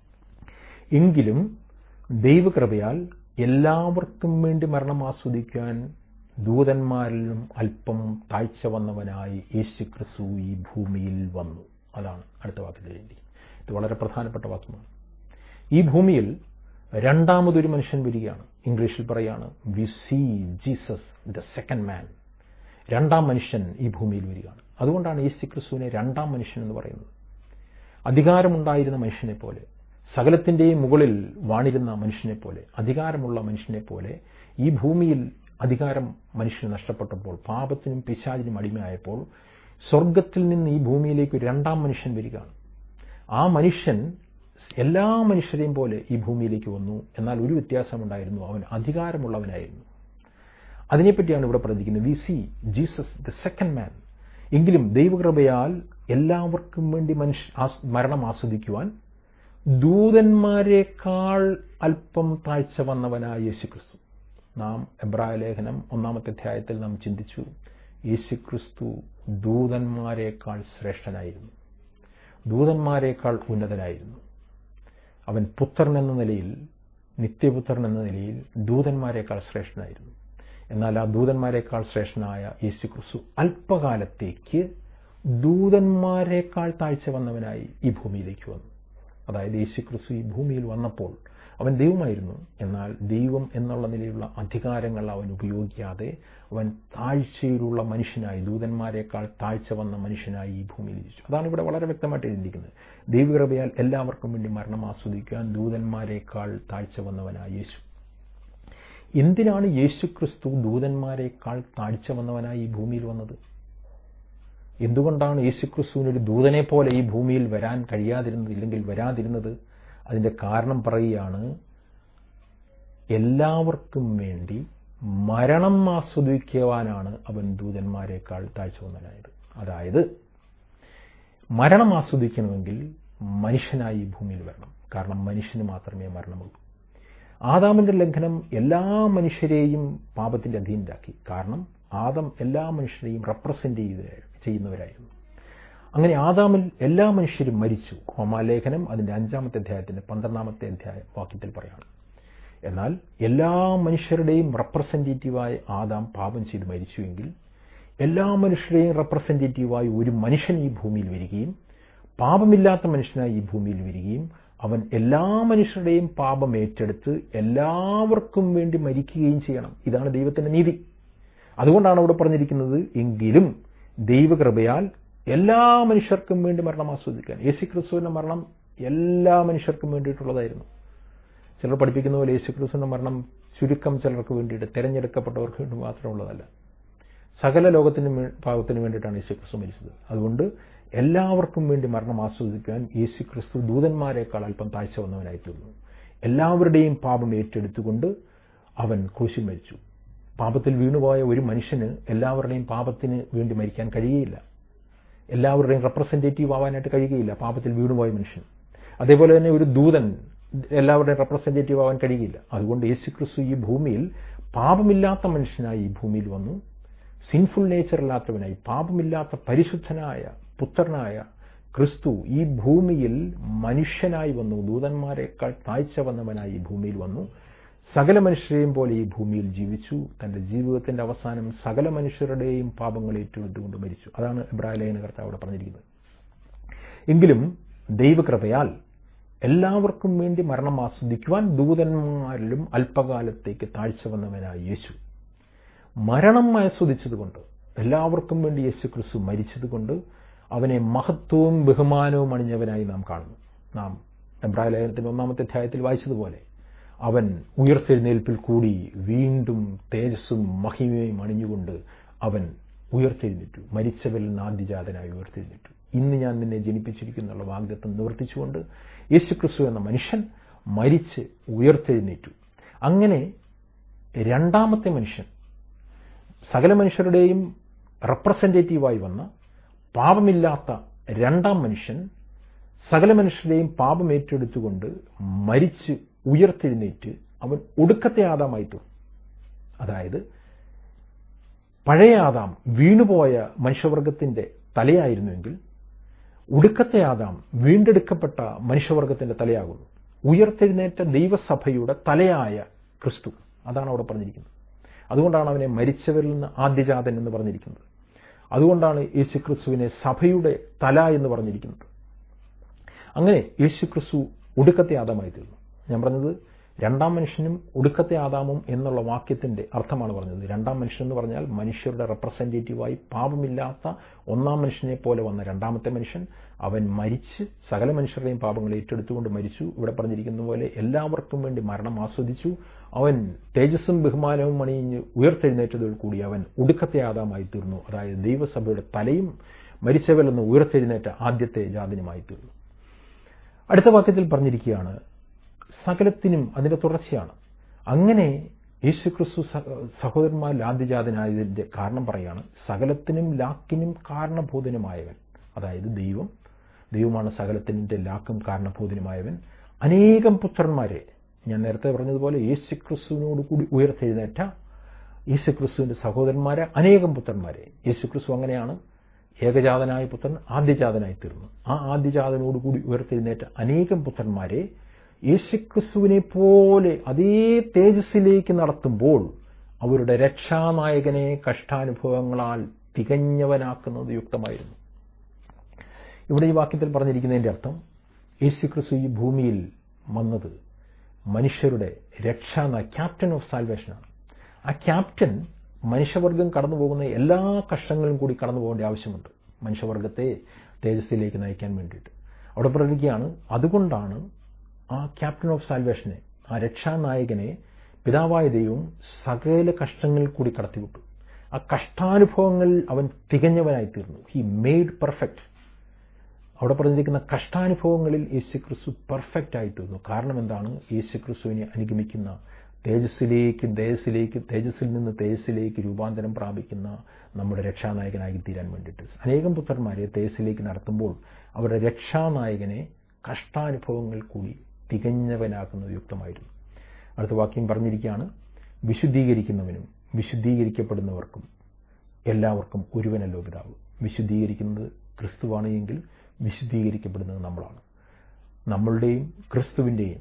എങ്കിലും ദൈവകൃപയാൽ എല്ലാവർക്കും വേണ്ടി മരണം ആസ്വദിക്കാൻ ദൂതന്മാരിലും അല്പം താഴ്ച വന്നവനായി യേശുക്രിസ്തു ഈ ഭൂമിയിൽ വന്നു. അതാണ് അടുത്ത വാക്യത്തിൽ എഴുതിയിരിക്കുന്നത്. ഇത് വളരെ പ്രധാനപ്പെട്ട വാക്യമാണ്. ഈ ഭൂമിയിൽ രണ്ടാമതൊരു മനുഷ്യൻ വരികയാണ്. ഇംഗ്ലീഷിൽ പറയാണ്, we see Jesus the second man. രണ്ടാം മനുഷ്യൻ ഈ ഭൂമിയിൽ വരികയാണ്. അതുകൊണ്ടാണ് യേശുക്രിസ്തുവിനെ രണ്ടാം മനുഷ്യൻ എന്ന് പറയുന്നത്. അധികാരമുണ്ടായിരുന്ന മനുഷ്യനെ പോലെ, സകലത്തിൻ്റെയും മുകളിൽ വാണിരുന്ന മനുഷ്യനെ പോലെ, അധികാരമുള്ള മനുഷ്യനെ പോലെ ഈ ഭൂമിയിൽ അധികാരം മനുഷ്യന് നഷ്ടപ്പെട്ടപ്പോൾ, പാപത്തിനും പിശാചിനും അടിമയായപ്പോൾ സ്വർഗത്തിൽ നിന്ന് ഈ ഭൂമിയിലേക്ക് ഒരു രണ്ടാം മനുഷ്യൻ വരികയാണ്. ആ മനുഷ്യൻ എല്ലാ മനുഷ്യരെയും പോലെ ഈ ഭൂമിയിലേക്ക് വന്നു. എന്നാൽ ഒരു വ്യത്യാസമുണ്ടായിരുന്നു, അവൻ അധികാരമുള്ളവനായിരുന്നു. അതിനെപ്പറ്റിയാണ് ഇവിടെ പറഞ്ഞിരിക്കുന്നത്. We see Jesus the second man. എങ്കിലും ദൈവകൃപയാൽ എല്ലാവർക്കും വേണ്ടി മരണം ആസ്വദിക്കുവാൻ ദൂതന്മാരെക്കാൾ അല്പം താഴ്ച വന്നവനായ യേശുക്രിസ്തു. നാം എബ്രായ ലേഖനം 1-ാമത്തെ അധ്യായത്തിൽ നാം ചിന്തിച്ചു, യേശുക്രിസ്തു ദൂതന്മാരെക്കാൾ ശ്രേഷ്ഠനായിരുന്നു, ദൂതന്മാരെക്കാൾ ഉന്നതനായിരുന്നു. അവൻ പുത്രൻ എന്ന നിലയിൽ, നിത്യപുത്രൻ എന്ന നിലയിൽ ദൂതന്മാരെക്കാൾ ശ്രേഷ്ഠനായിരുന്നു. എന്നാൽ ആ ദൂതന്മാരെക്കാൾ ശ്രേഷ്ഠനായ യേശുക്രിസ്തു അല്പകാലത്തേക്ക് ദൂതന്മാരെക്കാൾ താഴ്ച വന്നവനായി ഈ ഭൂമിയിലേക്ക് വന്നു. അതായത് യേശുക്രിസ്തു ഈ ഭൂമിയിൽ വന്നപ്പോൾ അവൻ ദൈവമായിരുന്നു. എന്നാൽ ദൈവം എന്നുള്ള നിലയിലുള്ള അധികാരങ്ങൾ അവൻ ഉപയോഗിക്കാതെ അവൻ താഴ്ചയിലുള്ള മനുഷ്യനായി, ദൂതന്മാരെക്കാൾ താഴ്ച വന്ന മനുഷ്യനായി ഈ ഭൂമിയിൽ ജീവിച്ചു. അതാണ് ഇവിടെ വളരെ വ്യക്തമായിട്ട് എഴുതിയിരിക്കുന്നത്. ദൈവകൃപയാൽ എല്ലാവർക്കും വേണ്ടി മരണം ആസ്വദിക്കാൻ ദൂതന്മാരെക്കാൾ താഴ്ച വന്നവനായ യേശു. എന്തിനാണ് യേശുക്രിസ്തു ദൂതന്മാരെക്കാൾ താഴ്ച വന്നവനായി ഈ ഭൂമിയിൽ വന്നത്? എന്തുകൊണ്ടാണ് യേശുക്രിസ്തുവിന് ഒരു ദൂതനെ പോലെ ഈ ഭൂമിയിൽ വരാൻ കഴിയാതിരുന്നത്, ഇല്ലെങ്കിൽ വരാതിരുന്നത്? അതിന്റെ കാരണം പറയുകയാണ്, എല്ലാവർക്കും വേണ്ടി മരണം ആസ്വദിക്കുവാനാണ് അവൻ ദൂതന്മാരെക്കാൾ താഴ്ച വന്നവനായത്. അതായത് മരണം ആസ്വദിക്കണമെങ്കിൽ മനുഷ്യനായി ഈ ഭൂമിയിൽ വരണം. കാരണം മനുഷ്യന് മാത്രമേ മരണമുള്ളൂ. ആദാമിന്റെ ലംഘനം എല്ലാ മനുഷ്യരെയും പാപത്തിന്റെ അധീനരാക്കി. കാരണം ആദം എല്ലാ മനുഷ്യരെയും റെപ്രസെന്റ് ചെയ്യുന്നവരായിരുന്നു. അങ്ങനെ ആദാമിൽ എല്ലാ മനുഷ്യരും മരിച്ചു. റോമാലേഖനം അതിന്റെ 5-ാമത്തെ അധ്യായത്തിന്റെ 12-ാമത്തെ വാക്യത്തിൽ പറയാണ്. എന്നാൽ എല്ലാ മനുഷ്യരുടെയും റെപ്രസെന്റേറ്റീവായി ആദാം പാപം ചെയ്ത് മരിച്ചുവെങ്കിൽ എല്ലാ മനുഷ്യരെയും റെപ്രസെന്റേറ്റീവായി ഒരു മനുഷ്യൻ ഈ ഭൂമിയിൽ വരികയും പാപമില്ലാത്ത മനുഷ്യനായി ഈ ഭൂമിയിൽ വരികയും അവൻ എല്ലാ മനുഷ്യരുടെയും പാപം ഏറ്റെടുത്ത് എല്ലാവർക്കും വേണ്ടി മരിക്കുകയും ചെയ്യണം. ഇതാണ് ദൈവത്തിന്റെ നീതി. അതുകൊണ്ടാണ് അവിടെ പറഞ്ഞിരിക്കുന്നത്, എങ്കിലും ദൈവകൃപയാൽ എല്ലാ മനുഷ്യർക്കും വേണ്ടി മരണം ആസ്വദിക്കാൻ. യേശുക്രിസ്തുവിന്റെ മരണം എല്ലാ മനുഷ്യർക്കും വേണ്ടിയിട്ടുള്ളതായിരുന്നു. ചിലർ പഠിപ്പിക്കുന്ന പോലെ യേശുക്രിസ്തുവിന്റെ മരണം ചുരുക്കം ചിലർക്ക് വേണ്ടിയിട്ട്, തിരഞ്ഞെടുക്കപ്പെട്ടവർക്ക് വേണ്ടി മാത്രമുള്ളതല്ല. സകല ലോകത്തിന് പാപത്തിന് വേണ്ടിയിട്ടാണ് യേശുക്രിസ്തു മരിച്ചത്. അതുകൊണ്ട് എല്ലാവർക്കും വേണ്ടി മരണം ആസ്വദിക്കാൻ യേശുക്രിസ്തു ദൂതന്മാരെക്കാൾ അല്പം താഴ്ച വന്നവനായി തീർന്നു. എല്ലാവരുടെയും പാപം ഏറ്റെടുത്തുകൊണ്ട് അവൻ ക്രൂശിൽ മരിച്ചു. പാപത്തിൽ വീണുപോയ ഒരു മനുഷ്യന് എല്ലാവരുടെയും പാപത്തിന് വേണ്ടി മരിക്കാൻ കഴിയുകയില്ല. എല്ലാവരുടെയും റെപ്രസെന്റേറ്റീവ് ആവാനായിട്ട് കഴിയുകയില്ല പാപത്തിൽ വീണുപോയ മനുഷ്യൻ. അതേപോലെ തന്നെ ഒരു ദൂതൻ എല്ലാവരുടെയും റെപ്രസെന്റേറ്റീവ് ആവാൻ കഴിയുകയില്ല. അതുകൊണ്ട് യേശുക്രിസ്തു ഈ ഭൂമിയിൽ പാപമില്ലാത്ത മനുഷ്യനായി ഈ ഭൂമിയിൽ വന്നു. സിൻഫുൾ നേച്ചറില്ലാത്തവനായി, പാപമില്ലാത്ത പരിശുദ്ധനായ പുത്രനായ ക്രിസ്തു ഈ ഭൂമിയിൽ മനുഷ്യനായി വന്നു. ദൂതന്മാരെക്കാൾ താഴ്ച വന്നവനായി ഈ ഭൂമിയിൽ വന്നു. സകല മനുഷ്യരെയും പോലെ ഈ ഭൂമിയിൽ ജീവിച്ചു. തന്റെ ജീവിതത്തിന്റെ അവസാനം സകല മനുഷ്യരുടെയും പാപങ്ങൾ ഏറ്റെടുത്തുകൊണ്ട് മരിച്ചു. അതാണ് എബ്രായ കർത്താവ് അവിടെ പറഞ്ഞിരിക്കുന്നത്. എങ്കിലും ദൈവകൃപയാൽ എല്ലാവർക്കും വേണ്ടി മരണം ആസ്വദിക്കുവാൻ ദൂതന്മാരിലും അല്പകാലത്തേക്ക് താഴ്ച വന്നവനായ യേശു മരണം ആസ്വദിച്ചതുകൊണ്ട്, എല്ലാവർക്കും വേണ്ടി യേശുക്രിസ്തു മരിച്ചതുകൊണ്ട് അവനെ മഹത്വവും ബഹുമാനവും അണിഞ്ഞവനായി നാം കാണുന്നു. നാം എബ്രായ ലേഖനത്തിന്റെ 1-ാമത്തെ അധ്യായത്തിൽ വായിച്ചതുപോലെ അവൻ ഉയർത്തെഴുന്നേൽപ്പിൽ കൂടി വീണ്ടും തേജസ്സും മഹിമയും അണിഞ്ഞുകൊണ്ട് അവൻ ഉയർത്തെഴുന്നേറ്റു. മരിച്ചവരിൽ നിന്ന് ആദ്യജാതനായി ഉയർത്തെഴുന്നേറ്റു. ഇന്ന് ഞാൻ നിന്നെ ജനിപ്പിച്ചിരിക്കുന്നുള്ള വാഗ്ദത്തം നിവർത്തിച്ചുകൊണ്ട് യേശുക്രിസ്തു എന്ന മനുഷ്യൻ മരിച്ച് ഉയർത്തെഴുന്നേറ്റു. അങ്ങനെ രണ്ടാമത്തെ മനുഷ്യൻ, സകല മനുഷ്യരുടെയും റെപ്രസെന്റേറ്റീവായി വന്ന പാപമില്ലാത്ത രണ്ടാം മനുഷ്യൻ സകല മനുഷ്യരുടെയും പാപം ഏറ്റെടുത്തുകൊണ്ട് മരിച്ച് ഉയർത്തെഴുന്നേറ്റ് അവൻ ഒടുക്കത്തെ ആദാമായി തീർന്നു. അതായത് പഴയ ആദാം വീണുപോയ മനുഷ്യവർഗത്തിന്റെ തലയായിരുന്നുവെങ്കിൽ ഒടുക്കത്തെ ആദാം വീണ്ടെടുക്കപ്പെട്ട മനുഷ്യവർഗത്തിന്റെ തലയാകുന്നു. ഉയർത്തെഴുന്നേറ്റ ദൈവസഭയുടെ തലയായ ക്രിസ്തു, അതാണ് അവിടെ പറഞ്ഞിരിക്കുന്നത്. അതുകൊണ്ടാണ് അവനെ മരിച്ചവരിൽ നിന്ന് ആദ്യജാതൻ എന്ന് പറഞ്ഞിരിക്കുന്നത്. അതുകൊണ്ടാണ് യേശുക്രിസ്തുവിനെ സഭയുടെ തല എന്ന് പറഞ്ഞിരിക്കുന്നത്. അങ്ങനെ യേശുക്രിസ്തു ഒടുക്കത്തെ ആദാമായി തീർന്നു. ഞാൻ പറഞ്ഞത് രണ്ടാം മനുഷ്യനും ഒടുക്കത്തെ ആദാമും എന്നുള്ള വാക്യത്തിന്റെ അർത്ഥമാണ് പറഞ്ഞത്. രണ്ടാം മനുഷ്യൻ എന്ന് പറഞ്ഞാൽ മനുഷ്യരുടെ റെപ്രസെന്റേറ്റീവായി പാപമില്ലാത്ത ഒന്നാം മനുഷ്യനെ പോലെ വന്ന രണ്ടാമത്തെ മനുഷ്യൻ. അവൻ മരിച്ച് സകല മനുഷ്യരുടെയും പാപങ്ങൾ ഏറ്റെടുത്തുകൊണ്ട് മരിച്ചു. ഇവിടെ പറഞ്ഞിരിക്കുന്ന പോലെ എല്ലാവർക്കും വേണ്ടി മരണം ആസ്വദിച്ചു. അവൻ തേജസ്സും ബഹുമാനവും അണിഞ്ഞ് ഉയർത്തെഴുന്നേറ്റതോടു കൂടി അവൻ ഒടുക്കത്തെ ആദാമായി തീർന്നു. അതായത് ദൈവസഭയുടെ തലയും മരിച്ചവരിൽ നിന്ന് ഉയർത്തെഴുന്നേറ്റ ആദ്യത്തെ ജാതനുമായി തീർന്നു. അടുത്ത വാക്യത്തിൽ പറഞ്ഞിരിക്കുകയാണ്, സകലത്തിനും അതിന്റെ തുടർച്ചയാണ്. അങ്ങനെ യേശുക്രിസ്തു സഹോദരന്മാരിൽ ആദ്യജാതനായതിന്റെ കാരണം പറയാണ്, സകലത്തിനും ലാക്കിനും കാരണഭൂതനുമായവൻ. അതായത് ദൈവമാണ് സകലത്തിന്റെ ലാക്കും കാരണഭൂതനുമായവൻ. അനേകം പുത്രന്മാരെ, ഞാൻ നേരത്തെ പറഞ്ഞതുപോലെ യേശുക്രിസ്തുവിനോട് കൂടി ഉയർത്തെഴുന്നേറ്റ യേശുക്രിസ്തുവിന്റെ സഹോദരന്മാരെ അനേകം പുത്രന്മാരെ. യേശുക്രിസ്തു അങ്ങനെയാണ് ഏകജാതനായ പുത്രൻ ആദ്യജാതനായി തീർന്നു. ആ ആദ്യജാതനോട് കൂടി ഉയർത്തെഴുന്നേറ്റ അനേകം പുത്രന്മാരെ യേശുക്രിസ്തുവിനെ പോലെ അതേ തേജസ്സിലേക്ക് നടത്തുമ്പോൾ അവരുടെ രക്ഷാനായകനെ കഷ്ടാനുഭവങ്ങളാൽ തികഞ്ഞവനാക്കുന്നത് യുക്തമായിരുന്നു. ഇവിടെ ഈ വാക്യത്തിൽ പറഞ്ഞിരിക്കുന്നതിന്റെ അർത്ഥം, യേശുക്രിസ്തു ഈ ഭൂമിയിൽ വന്നത് മനുഷ്യരുടെ ക്യാപ്റ്റൻ ഓഫ് സാൽവേഷനാണ്. ആ ക്യാപ്റ്റൻ മനുഷ്യവർഗം കടന്നു പോകുന്ന എല്ലാ കഷ്ടങ്ങളും കൂടി കടന്നു പോകേണ്ട ആവശ്യമുണ്ട് മനുഷ്യവർഗത്തെ തേജസ്സിലേക്ക് നയിക്കാൻ വേണ്ടിയിട്ട്. അവിടെ പറഞ്ഞിരിക്കുകയാണ്, അതുകൊണ്ടാണ് ആ ക്യാപ്റ്റൻ ഓഫ് സാൽവേഷനെ, ആ രക്ഷാനായകനെ പിതാവായ ദൈവം സകല കഷ്ടങ്ങളിൽ കൂടി കടത്തിവിട്ടു. ആ കഷ്ടാനുഭവങ്ങളിൽ അവൻ തികഞ്ഞവനായി തീർന്നു. He made perfect. അവിടെ പറഞ്ഞിരിക്കുന്ന കഷ്ടാനുഭവങ്ങളിൽ യേശുക്രിസ്തു പെർഫെക്റ്റ് ആയി തീർന്നു. കാരണം എന്താണ്? യേശുക്രിസ്തുവിനെ അനുഗമിക്കുന്ന തേജസ്സിൽ നിന്ന് തേജസ്സിലേക്ക് രൂപാന്തരം പ്രാപിക്കുന്ന നമ്മുടെ രക്ഷാനായകനായി തീരാൻ വേണ്ടിയിട്ട് അനേകം പുത്രന്മാരെ തേജസ്സിലേക്ക് നടത്തുമ്പോൾ അവരുടെ രക്ഷാനായകനെ കഷ്ടാനുഭവങ്ങൾ കൂടി തികഞ്ഞവനാക്കുന്നത് യുക്തമായിരുന്നു. അടുത്ത വാക്യം പറഞ്ഞിരിക്കുകയാണ്, വിശുദ്ധീകരിക്കുന്നവനും വിശുദ്ധീകരിക്കപ്പെടുന്നവർക്കും എല്ലാവർക്കും ഒരുവനല്ലോ പിതാവ്. വിശുദ്ധീകരിക്കുന്നത് ക്രിസ്തുവാണ് എങ്കിൽ വിശുദ്ധീകരിക്കപ്പെടുന്നത് നമ്മളാണ്. നമ്മളുടെയും ക്രിസ്തുവിൻ്റെയും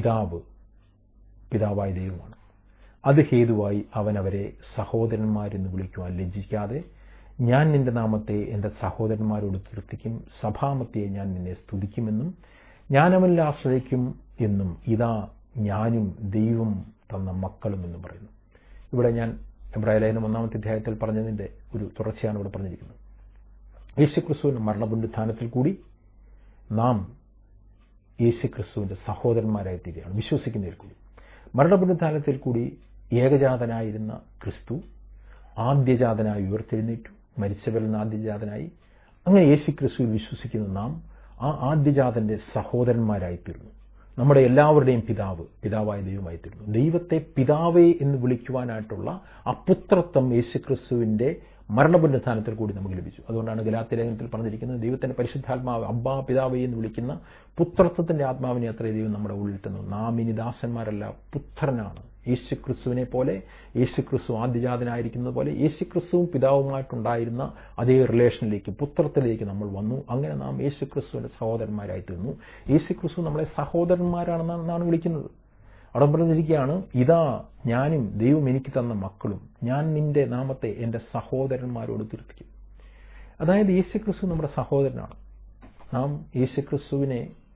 പിതാവായ ദൈവമാണ്. അത് ഹേതുവായി അവൻ അവരെ സഹോദരന്മാരെന്ന് വിളിക്കുവാൻ ലജ്ജിക്കാതെ, ഞാൻ നിന്റെ നാമത്തെ എൻ്റെ സഹോദരന്മാരോട് കീർത്തിക്കും, സഭാമത്തെ ഞാൻ നിന്നെ സ്തുതിക്കുമെന്നും ഞാൻ അവനിൽ ആശ്രയിക്കും എന്നും ഇതാ ഞാനും ദൈവം തന്ന മക്കളും എന്നും പറയുന്നു. ഇവിടെ ഞാൻ എബ്രായലേഖനം 1-ാമത്തെ അധ്യായത്തിൽ പറഞ്ഞതിൻ്റെ ഒരു തുടർച്ചയാണ് ഇവിടെ പറഞ്ഞിരിക്കുന്നത്. യേശുക്രിസ്തുവിൻ്റെ മരണപുനരുത്ഥാനത്തിൽ കൂടി നാം യേശുക്രിസ്തുവിൻ്റെ സഹോദരന്മാരായി തീരുകയാണ്, വിശ്വസിക്കുന്നതിൽ കൂടി. മരണപുനരുത്ഥാനത്തിൽ കൂടി ഏകജാതനായിരുന്ന ക്രിസ്തു ആദ്യജാതനായി ഉയർത്തെഴുന്നേറ്റു, മരിച്ചവരിൽ നിന്ന് ആദ്യജാതനായി. അങ്ങനെ യേശുക്രിസ്തുവിൽ വിശ്വസിക്കുന്ന നാം ആ ആദ്യജാതന്റെ സഹോദരന്മാരായിത്തീർന്നു. നമ്മുടെ എല്ലാവരുടെയും പിതാവായ ദൈവമായിത്തീർന്നു. ദൈവത്തെ പിതാവേ എന്ന് വിളിക്കുവാനായിട്ടുള്ള ആ പുത്രത്വം യേശുക്രിസ്തുവിന്റെ മരണപുനരുത്ഥാനത്തിൽ കൂടി നമുക്ക് ലഭിച്ചു. അതുകൊണ്ടാണ് ഗലാത്യ ലേഖനത്തിൽ പറഞ്ഞിരിക്കുന്നത്, ദൈവത്തിന്റെ പരിശുദ്ധാത്മാവ് അബ്ബാ പിതാവേ എന്ന് വിളിക്കുന്ന പുത്രത്വത്തിന്റെ ആത്മാവിനെ അത്രേ ദൈവം നമ്മുടെ ഉള്ളിൽ തന്നു. നാം ഇനി ദാസന്മാരല്ല, പുത്രനാണ്. യേശുക്രിസ്തുവിനെ പോലെ, യേശുക്രിസ്തു ആദ്യജാതനായിരിക്കുന്നത് പോലെ യേശുക്രിസ്തുവും പിതാവുമായിട്ടുണ്ടായിരുന്ന അതേ റിലേഷനിലേക്ക്, പുത്രത്തിലേക്ക് നമ്മൾ വന്നു. അങ്ങനെ നാം യേശുക്രിസ്തുവിന്റെ സഹോദരന്മാരായി തീർന്നു. യേശുക്രിസ്തു നമ്മളെ സഹോദരന്മാരാണെന്നാണ് വിളിക്കുന്നത്. അവിടെ പറഞ്ഞിരിക്കുകയാണ്, ഇതാ ഞാനും ദൈവം എനിക്ക് തന്ന മക്കളും, ഞാൻ നിന്റെ നാമത്തെ എൻ്റെ സഹോദരന്മാരോട് കീർത്തിക്കും. അതായത് യേശുക്രിസ്തു നമ്മുടെ സഹോദരനാണ്. നാം യേശുക്രിസ്തുവിനെ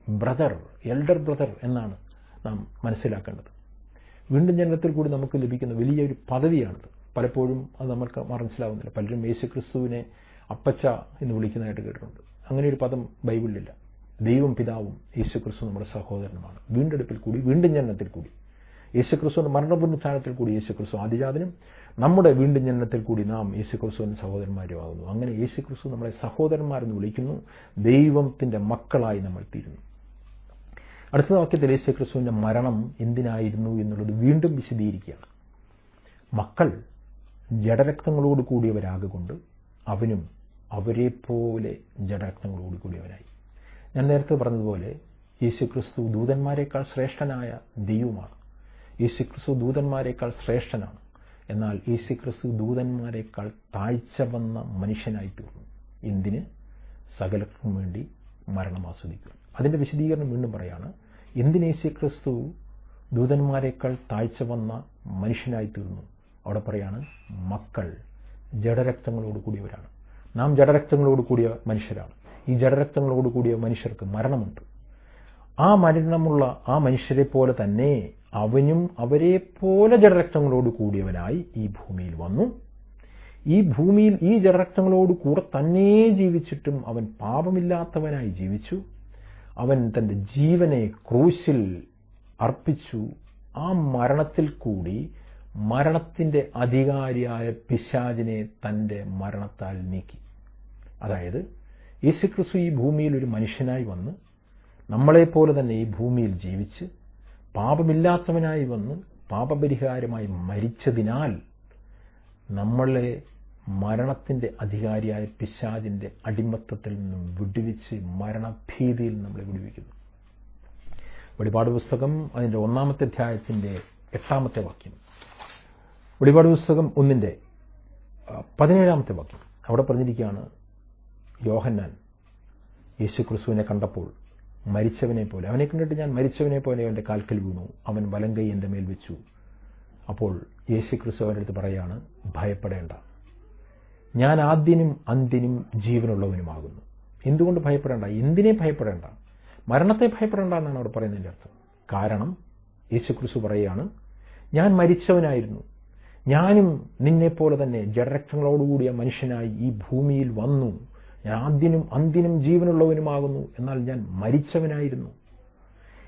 എൽഡർ ബ്രദർ എന്നാണ് നാം മനസ്സിലാക്കേണ്ടത്. വീണ്ടും ജനനത്തിൽ കൂടി നമുക്ക് ലഭിക്കുന്ന വലിയൊരു പദവിയാണിത്. പലപ്പോഴും അത് നമ്മൾക്ക് മനസ്സിലാവുന്നില്ല. പലരും യേശുക്രിസ്തുവിനെ അപ്പച്ച എന്ന് വിളിക്കുന്നതായിട്ട് കേട്ടിട്ടുണ്ട്. അങ്ങനെ ഒരു പദം ബൈബിളിലില്ല. ദൈവം പിതാവും യേശുക്രിസ്തു നമ്മുടെ സഹോദരനുമാണ്. വീണ്ടെടുപ്പിൽ കൂടി, വീണ്ടും ജനനത്തിൽ കൂടി, യേശുക്രിസ്തുവിന്റെ മരണപുനരുത്ഥാനത്തിൽ കൂടി യേശുക്രിസ്തു ആദ്യജാതനും, നമ്മുടെ വീണ്ടും ജനനത്തിൽ കൂടി നാം യേശുക്രിസ്തുവിന്റെ സഹോദരന്മാരുമാകുന്നു. അങ്ങനെ യേശുക്രിസ്തു നമ്മളെ സഹോദരന്മാരെന്ന് വിളിക്കുന്നു. ദൈവത്തിന്റെ മക്കളായി നമ്മൾ തീരുന്നു. അടുത്ത വാക്യത്തിൽ യേശുക്രിസ്തുവിന്റെ മരണം എന്തിനായിരുന്നു എന്നുള്ളത് വീണ്ടും വിശദീകരിക്കുകയാണ്. മക്കൾ ജഡരക്തങ്ങളോട് കൂടിയവരാകൊണ്ട് അവനും അവരെപ്പോലെ ജഡരക്തങ്ങളോട് കൂടിയവനായി. ഞാൻ നേരത്തെ പറഞ്ഞതുപോലെ യേശുക്രിസ്തു ദൂതന്മാരെക്കാൾ ശ്രേഷ്ഠനായ ദൈവമാണ്. യേശുക്രിസ്തു ദൂതന്മാരെക്കാൾ ശ്രേഷ്ഠനാണ്. എന്നാൽ യേശുക്രിസ്തു ദൂതന്മാരെക്കാൾ താഴ്ച വന്ന മനുഷ്യനായി തീർന്നു. എന്തിന്? സകലർക്കും വേണ്ടി മരണം ആസ്വദിക്കുക. അതിന്റെ വിശദീകരണം വീണ്ടും പറയാണ്. എന്തിന് യേശുക്രിസ്തു ദൂതന്മാരെക്കാൾ താഴ്ച വന്ന മനുഷ്യനായി തീർന്നു? അവിടെ പറയാണ്, മക്കൾ ജഡരക്തങ്ങളോട് കൂടിയവരാണ്. നാം ജഡരക്തങ്ങളോട് കൂടിയ മനുഷ്യരാണ്. ഈ ജഡരക്തങ്ങളോട് കൂടിയ മനുഷ്യർക്ക് മരണമുണ്ട്. ആ മരണമുള്ള ആ മനുഷ്യരെ പോലെ തന്നെ അവനും അവരെപ്പോലെ ജഡരക്തങ്ങളോട് കൂടിയവനായി ഈ ഭൂമിയിൽ വന്നു. ഈ ഭൂമിയിൽ ഈ ജഡരക്തങ്ങളോട് കൂടെ തന്നെ ജീവിച്ചിട്ടും അവൻ പാപമില്ലാത്തവനായി ജീവിച്ചു. അവൻ തന്റെ ജീവനെ ക്രൂശിൽ അർപ്പിച്ചു. ആ മരണത്തിൽ കൂടി മരണത്തിന്റെ അധികാരിയായ പിശാചിനെ തന്റെ മരണത്താൽ നീക്കി. അതായത് യേശുക്രിസ്തു ഈ ഭൂമിയിൽ ഒരു മനുഷ്യനായി വന്ന് നമ്മളെപ്പോലെ തന്നെ ഈ ഭൂമിയിൽ ജീവിച്ച് പാപമില്ലാത്തവനായി വന്ന് പാപപരിഹാരമായി മരിച്ചതിനാൽ നമ്മളെ മരണത്തിന്റെ അധികാരിയായ പിശാചിന്റെ അടിമത്തത്തിൽ നിന്നും വിടുവിച്ച് മരണഭീതിയിൽ നമ്മളെ വിടുവിക്കുന്നു. വെളിപാട് പുസ്തകം അതിന്റെ 1-ാമത്തെ അധ്യായത്തിന്റെ 8-ാമത്തെ വാക്യം, വെളിപാട് പുസ്തകം 1-ന്റെ 17-ാമത്തെ വാക്യം. അവിടെ പറഞ്ഞിരിക്കുകയാണ്, യോഹന്നാൻ യേശുക്രിസ്തുവിനെ കണ്ടപ്പോൾ മരിച്ചവനെ പോലെ, അവനെ കണ്ടിട്ട് ഞാൻ മരിച്ചവനെ പോലെ അവന്റെ കാൽക്കൽ വീണു, അവൻ വലങ്കൈ എന്റെ മേൽ വെച്ചു. അപ്പോൾ യേശുക്രിസ്തു അവൻ്റെ അടുത്ത് പറയാണ്, ഭയപ്പെടേണ്ട, ഞാൻ ആദ്യനും അന്ത്യനും ജീവനുള്ളവനുമാകുന്നു. എന്തുകൊണ്ട് ഭയപ്പെടേണ്ട? എന്തിനെ ഭയപ്പെടേണ്ട? മരണത്തെ ഭയപ്പെടേണ്ട എന്നാണ് അവിടെ പറയുന്നതിൻ്റെ അർത്ഥം. കാരണം യേശുക്രിസ്തു പറയുകയാണ്, ഞാൻ മരിച്ചവനായിരുന്നു, ഞാനും നിന്നെപ്പോലെ തന്നെ ജഡരക്തങ്ങളോടുകൂടിയ മനുഷ്യനായി ഈ ഭൂമിയിൽ വന്നു. ഞാൻ ആദ്യനും അന്ത്യനും ജീവനുള്ളവനുമാകുന്നു. എന്നാൽ ഞാൻ മരിച്ചവനായിരുന്നു.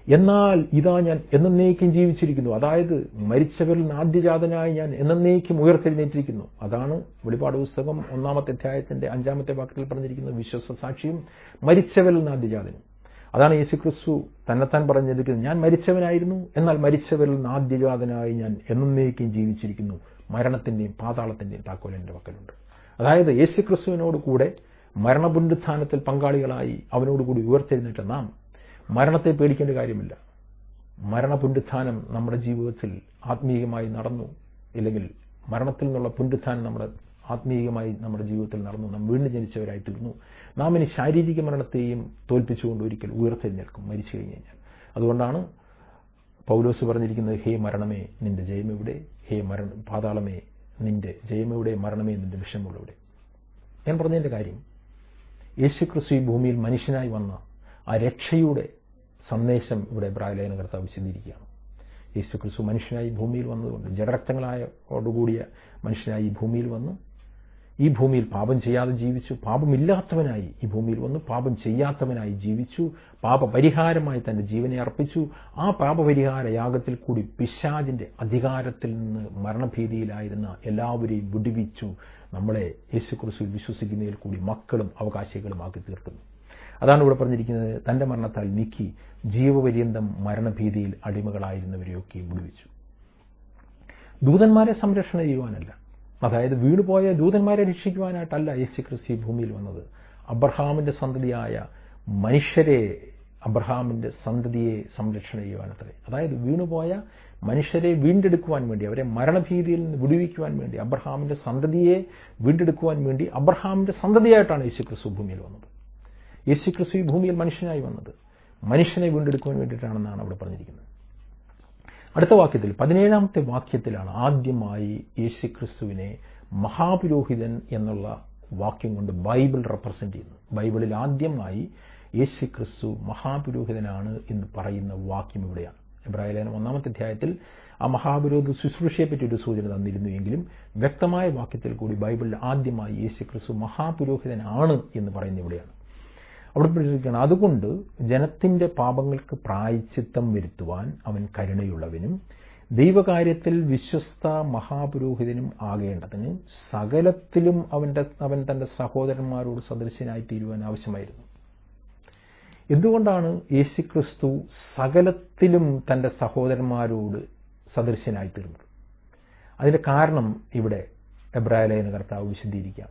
എന്നാൽ ഇതാ ഞാൻ എന്നേക്കും ജീവിച്ചിരിക്കുന്നു. അതായത് മരിച്ചവരിൽ നിന്ന് ആദ്യജാതനായി ഞാൻ എന്നേക്കും ഉയർത്തെഴുന്നേറ്റിരിക്കുന്നു. അതാണ് വെളിപ്പാട് പുസ്തകം 1-ാമത്തെ അധ്യായത്തിന്റെ 5-ാമത്തെ വാക്യത്തിൽ പറഞ്ഞിരിക്കുന്നത്. വിശ്വസ സാക്ഷിയും മരിച്ചവരിൽ നിന്ന് ആദ്യജാതനും. അതാണ് യേശുക്രിസ്തു തന്നെത്താൻ പറഞ്ഞിരിക്കുന്നത്. ഞാൻ മരിച്ചവനായിരുന്നു, എന്നാൽ മരിച്ചവരിൽ നിന്ന് ആദ്യജാതനായി ഞാൻ എന്നേക്കും ജീവിച്ചിരിക്കുന്നു. മരണത്തിന്റെയും പാതാളത്തിന്റെയും താക്കോൽ എൻ്റെ പക്കലുണ്ട്. അതായത് യേശുക്രിസ്തുവിനോട് കൂടെ മരണപുനരുത്ഥാനത്തിൽ പങ്കാളികളായി അവനോടുകൂടി ഉയർത്തെഴുന്നേറ്റ നാം മരണത്തെ പേടിക്കേണ്ട കാര്യമില്ല. മരണപുനരുത്ഥാനം നമ്മുടെ ജീവിതത്തിൽ ആത്മീയമായി നടന്നു, ഇല്ലെങ്കിൽ മരണത്തിൽ നിന്നുള്ള പുനരുത്ഥാനം ആത്മീയമായി നമ്മുടെ ജീവിതത്തിൽ നടന്നു. നാം വീണ്ടും ജനിച്ചവരായി തീർന്നു. നാം ഇനി ശാരീരിക മരണത്തെയും തോൽപ്പിച്ചുകൊണ്ട് ഒരിക്കൽ ഉയർത്തെഴുന്നേൽക്കും മരിച്ചു കഴിഞ്ഞ് കഴിഞ്ഞാൽ. അതുകൊണ്ടാണ് പൗലോസ് പറഞ്ഞിരിക്കുന്നത്, ഹേ മരണമേ നിന്റെ ജയമെവിടെ, ഹേ പാതാളമേ നിന്റെ ജയമെവിടെ, മരണമേ നിന്റെ വിഷമുള്ളവിടെ. ഞാൻ പറഞ്ഞതിൻ്റെ കാര്യം, യേശുക്രിസ്തു ഈ ഭൂമിയിൽ മനുഷ്യനായി വന്ന ആ രക്ഷയുടെ സന്ദേശം ഇവിടെ എബ്രായലേഖന കർത്താവ് വിശദീകരിക്കുകയാണ്. യേശുക്രിസ്തു മനുഷ്യനായി ഭൂമിയിൽ വന്നതുകൊണ്ട്, ജഡരക്തങ്ങളോടുകൂടിയ മനുഷ്യനായി ഈ ഭൂമിയിൽ വന്ന് ഈ ഭൂമിയിൽ പാപം ചെയ്യാതെ ജീവിച്ചു. പാപമില്ലാത്തവനായി ഈ ഭൂമിയിൽ വന്ന് പാപം ചെയ്യാത്തവനായി ജീവിച്ചു. പാപപരിഹാരമായി തന്റെ ജീവനെ അർപ്പിച്ചു. ആ പാപപരിഹാര യാഗത്തിൽ കൂടി പിശാചിന്റെ അധികാരത്തിൽ നിന്ന് മരണഭീതിയിലായിരുന്ന എല്ലാവരെയും വിടുവിച്ചു. നമ്മളെ യേശുക്രിസ്തുവിൽ വിശ്വസിക്കുന്നതിൽ കൂടി മക്കളും അവകാശികളുമാക്കി തീർക്കുന്നു. അതാണ് ഇവിടെ പറഞ്ഞിരിക്കുന്നത്. തന്റെ മരണത്താൽ നീക്കി ജീവപര്യന്തം മരണഭീതിയിൽ അടിമകളായിരുന്നവരെയൊക്കെ വിടുവിച്ചു. ദൂതന്മാരെ സംരക്ഷണം ചെയ്യുവാനല്ല, അതായത് വീണുപോയ ദൂതന്മാരെ രക്ഷിക്കുവാനായിട്ടല്ല യേശുക്രിസ്തു ഈ ഭൂമിയിൽ വന്നത്. അബ്രഹാമിന്റെ സന്തതിയായ മനുഷ്യരെ, അബ്രഹാമിന്റെ സന്തതിയെ സംരക്ഷണം ചെയ്യുവാനത്രേ. അതായത് വീണുപോയ മനുഷ്യരെ വീണ്ടെടുക്കുവാൻ വേണ്ടി, അവരെ മരണഭീതിയിൽ നിന്ന് വിടുവിക്കുവാൻ വേണ്ടി, അബ്രഹാമിന്റെ സന്തതിയെ വീണ്ടെടുക്കുവാൻ വേണ്ടി അബ്രഹാമിന്റെ സന്തതിയായിട്ടാണ് യേശുക്രിസ്തു ഭൂമിയിൽ വന്നത്. യേശുക്രിസ്തു ഈ ഭൂമിയിൽ മനുഷ്യനായി വന്നത് മനുഷ്യനെ വീണ്ടെടുക്കുവാൻ വേണ്ടിയിട്ടാണെന്നാണ് അവിടെ പറഞ്ഞിരിക്കുന്നത്. അടുത്ത വാക്യത്തിൽ 17-ാമത്തെ വാക്യത്തിലാണ് ആദ്യമായി യേശുക്രിസ്തുവിനെ മഹാപുരോഹിതൻ എന്നുള്ള വാക്യം കൊണ്ട് ബൈബിൾ റെപ്രസെന്റ് ചെയ്യുന്നത്. ബൈബിളിൽ ആദ്യമായി യേശുക്രിസ്തു മഹാപുരോഹിതനാണ് എന്ന് പറയുന്ന വാക്യം ഇവിടെയാണ്. എബ്രായലേഖനം 1-ാമത്തെ അധ്യായത്തിൽ ആ മഹാപുരോഹിത ശുശ്രൂഷയെപ്പറ്റി ഒരു സൂചന തന്നിരുന്നു എങ്കിലും വ്യക്തമായ വാക്യത്തിൽ കൂടി ബൈബിളിൽ ആദ്യമായി യേശുക്രിസ്തു മഹാപുരോഹിതനാണ് എന്ന് പറയുന്നത് ഇവിടെയാണ്. അവിടെ പറഞ്ഞിരിക്കുകയാണ്, അതുകൊണ്ട് ജനത്തിന്റെ പാപങ്ങൾക്ക് പ്രായശ്ചിത്തം വരുത്തുവാൻ അവൻ കരുണയുള്ളവനും ദൈവകാര്യത്തിൽ വിശ്വസ്ത മഹാപുരോഹിതനും ആകേണ്ടതിന് സകലത്തിലും അവൻ തന്റെ സഹോദരന്മാരോട് സദൃശ്യനായി തീരുവാൻ ആവശ്യമായിരുന്നു. എന്തുകൊണ്ടാണ് യേശുക്രിസ്തു സകലത്തിലും തന്റെ സഹോദരന്മാരോട് സദൃശ്യനായി തീർന്നത്? അതിന്റെ കാരണം ഇവിടെ എബ്രായലേഖന കർത്താവ് വിശദീകരിക്കുകയാണ്.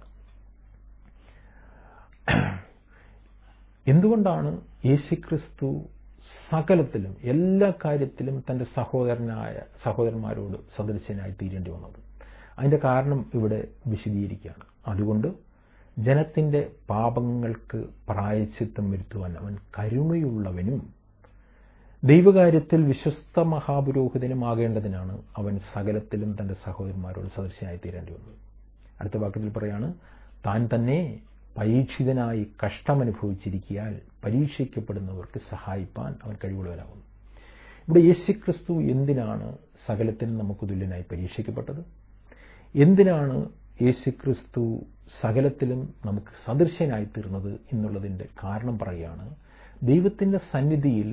എന്തുകൊണ്ടാണ് യേശുക്രിസ്തു സകലത്തിലും എല്ലാ കാര്യത്തിലും തന്റെ സഹോദരന്മാരോട് സദൃശ്യനായി തീരേണ്ടി വന്നത്? അതിന്റെ കാരണം ഇവിടെ വിശദീകരിക്കുകയാണ്. അതുകൊണ്ട് ജനത്തിന്റെ പാപങ്ങൾക്ക് പ്രായശ്ചിത്തം വരുത്തുവാൻ അവൻ കരുണയുള്ളവനും ദൈവകാര്യത്തിൽ വിശ്വസ്ത മഹാപുരോഹിതനും ആകേണ്ടതിനാണ് അവൻ സകലത്തിലും തന്റെ സഹോദരന്മാരോട് സദൃശ്യനായി തീരേണ്ടി വന്നത്. അടുത്ത വാക്യത്തിൽ പറയാണ്, താൻ തന്നെ പരീക്ഷിതനായി കഷ്ടമനുഭവിച്ചിരിക്കാൻ പരീക്ഷിക്കപ്പെടുന്നവർക്ക് സഹായിപ്പാൻ അവൻ കഴിവുള്ളവനാകുന്നു. ഇവിടെ യേശുക്രിസ്തു എന്തിനാണ് സകലത്തിനും നമുക്ക് തുല്യനായി പരീക്ഷിക്കപ്പെട്ടത്? എന്തിനാണ് യേശുക്രിസ്തു സകലത്തിലും നമുക്ക് സദൃശ്യനായി തീർന്നത് എന്നുള്ളതിൻ്റെ കാരണം പറയുകയാണ്. ദൈവത്തിൻ്റെ സന്നിധിയിൽ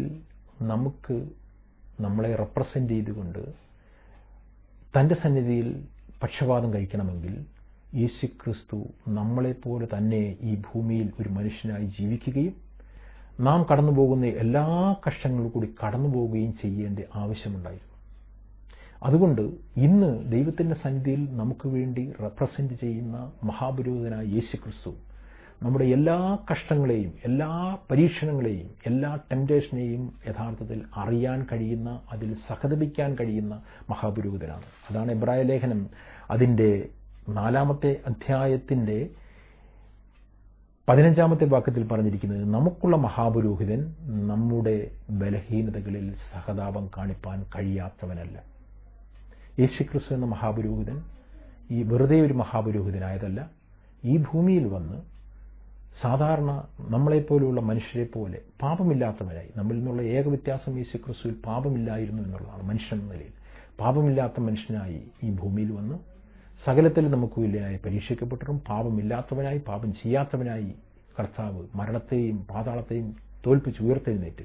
നമ്മളെ റെപ്രസെൻ്റ് ചെയ്തുകൊണ്ട് തൻ്റെ സന്നിധിയിൽ പക്ഷപാതം കഴിക്കണമെങ്കിൽ യേശുക്രിസ്തു നമ്മളെപ്പോലെ തന്നെ ഈ ഭൂമിയിൽ ഒരു മനുഷ്യനായി ജീവിക്കുകയും നാം കടന്നുപോകുന്ന എല്ലാ കഷ്ടങ്ങളും കൂടി കടന്നു പോവുകയും ചെയ്യേണ്ട ആവശ്യമുണ്ടായിരുന്നു. അതുകൊണ്ട് ഇന്ന് ദൈവത്തിൻ്റെ സന്നിധിയിൽ നമുക്ക് വേണ്ടി റെപ്രസെൻ്റ് ചെയ്യുന്ന മഹാപുരോഹിതനായ യേശുക്രിസ്തു നമ്മുടെ എല്ലാ കഷ്ടങ്ങളെയും എല്ലാ പരീക്ഷണങ്ങളെയും എല്ലാ ടെംപ്റ്റേഷനെയും യഥാർത്ഥത്തിൽ അറിയാൻ കഴിയുന്ന, അതിൽ സഹതപിക്കാൻ കഴിയുന്ന മഹാപുരോഹിതനാണ്. അതാണ് എബ്രായ ലേഖനം അതിൻ്റെ 4-ാമത്തെ അധ്യായത്തിൻ്റെ 15-ാമത്തെ വാക്യത്തിൽ പറഞ്ഞിരിക്കുന്നത്, നമുക്കുള്ള മഹാപുരോഹിതൻ നമ്മുടെ ബലഹീനതകളിൽ സഹതാപം കാണിപ്പാൻ കഴിയാത്തവനല്ല. യേശുക്രിസ്തു എന്ന മഹാപുരോഹിതൻ ഈ വെറുതെ ഒരു മഹാപുരോഹിതനായതല്ല, ഈ ഭൂമിയിൽ വന്ന് സാധാരണ നമ്മളെപ്പോലെയുള്ള മനുഷ്യരെ പോലെ പാപമില്ലാത്തവനായി, നമ്മിൽ നിന്നുള്ള ഏക വ്യത്യാസം യേശുക്രിസ്തുവിൽ പാപമില്ലായിരുന്നു എന്നുള്ളതാണ്. മനുഷ്യൻ എന്ന നിലയിൽ പാപമില്ലാത്ത മനുഷ്യനായി ഈ ഭൂമിയിൽ വന്ന് സകലത്തിൽ നമുക്ക് തുല്യനായി പരീക്ഷിക്കപ്പെട്ടിട്ടും പാപമില്ലാത്തവനായി, പാപം ചെയ്യാത്തവനായി കർത്താവ് മരണത്തെയും പാതാളത്തെയും തോൽപ്പിച്ച് ഉയർത്തെഴുന്നേറ്റ്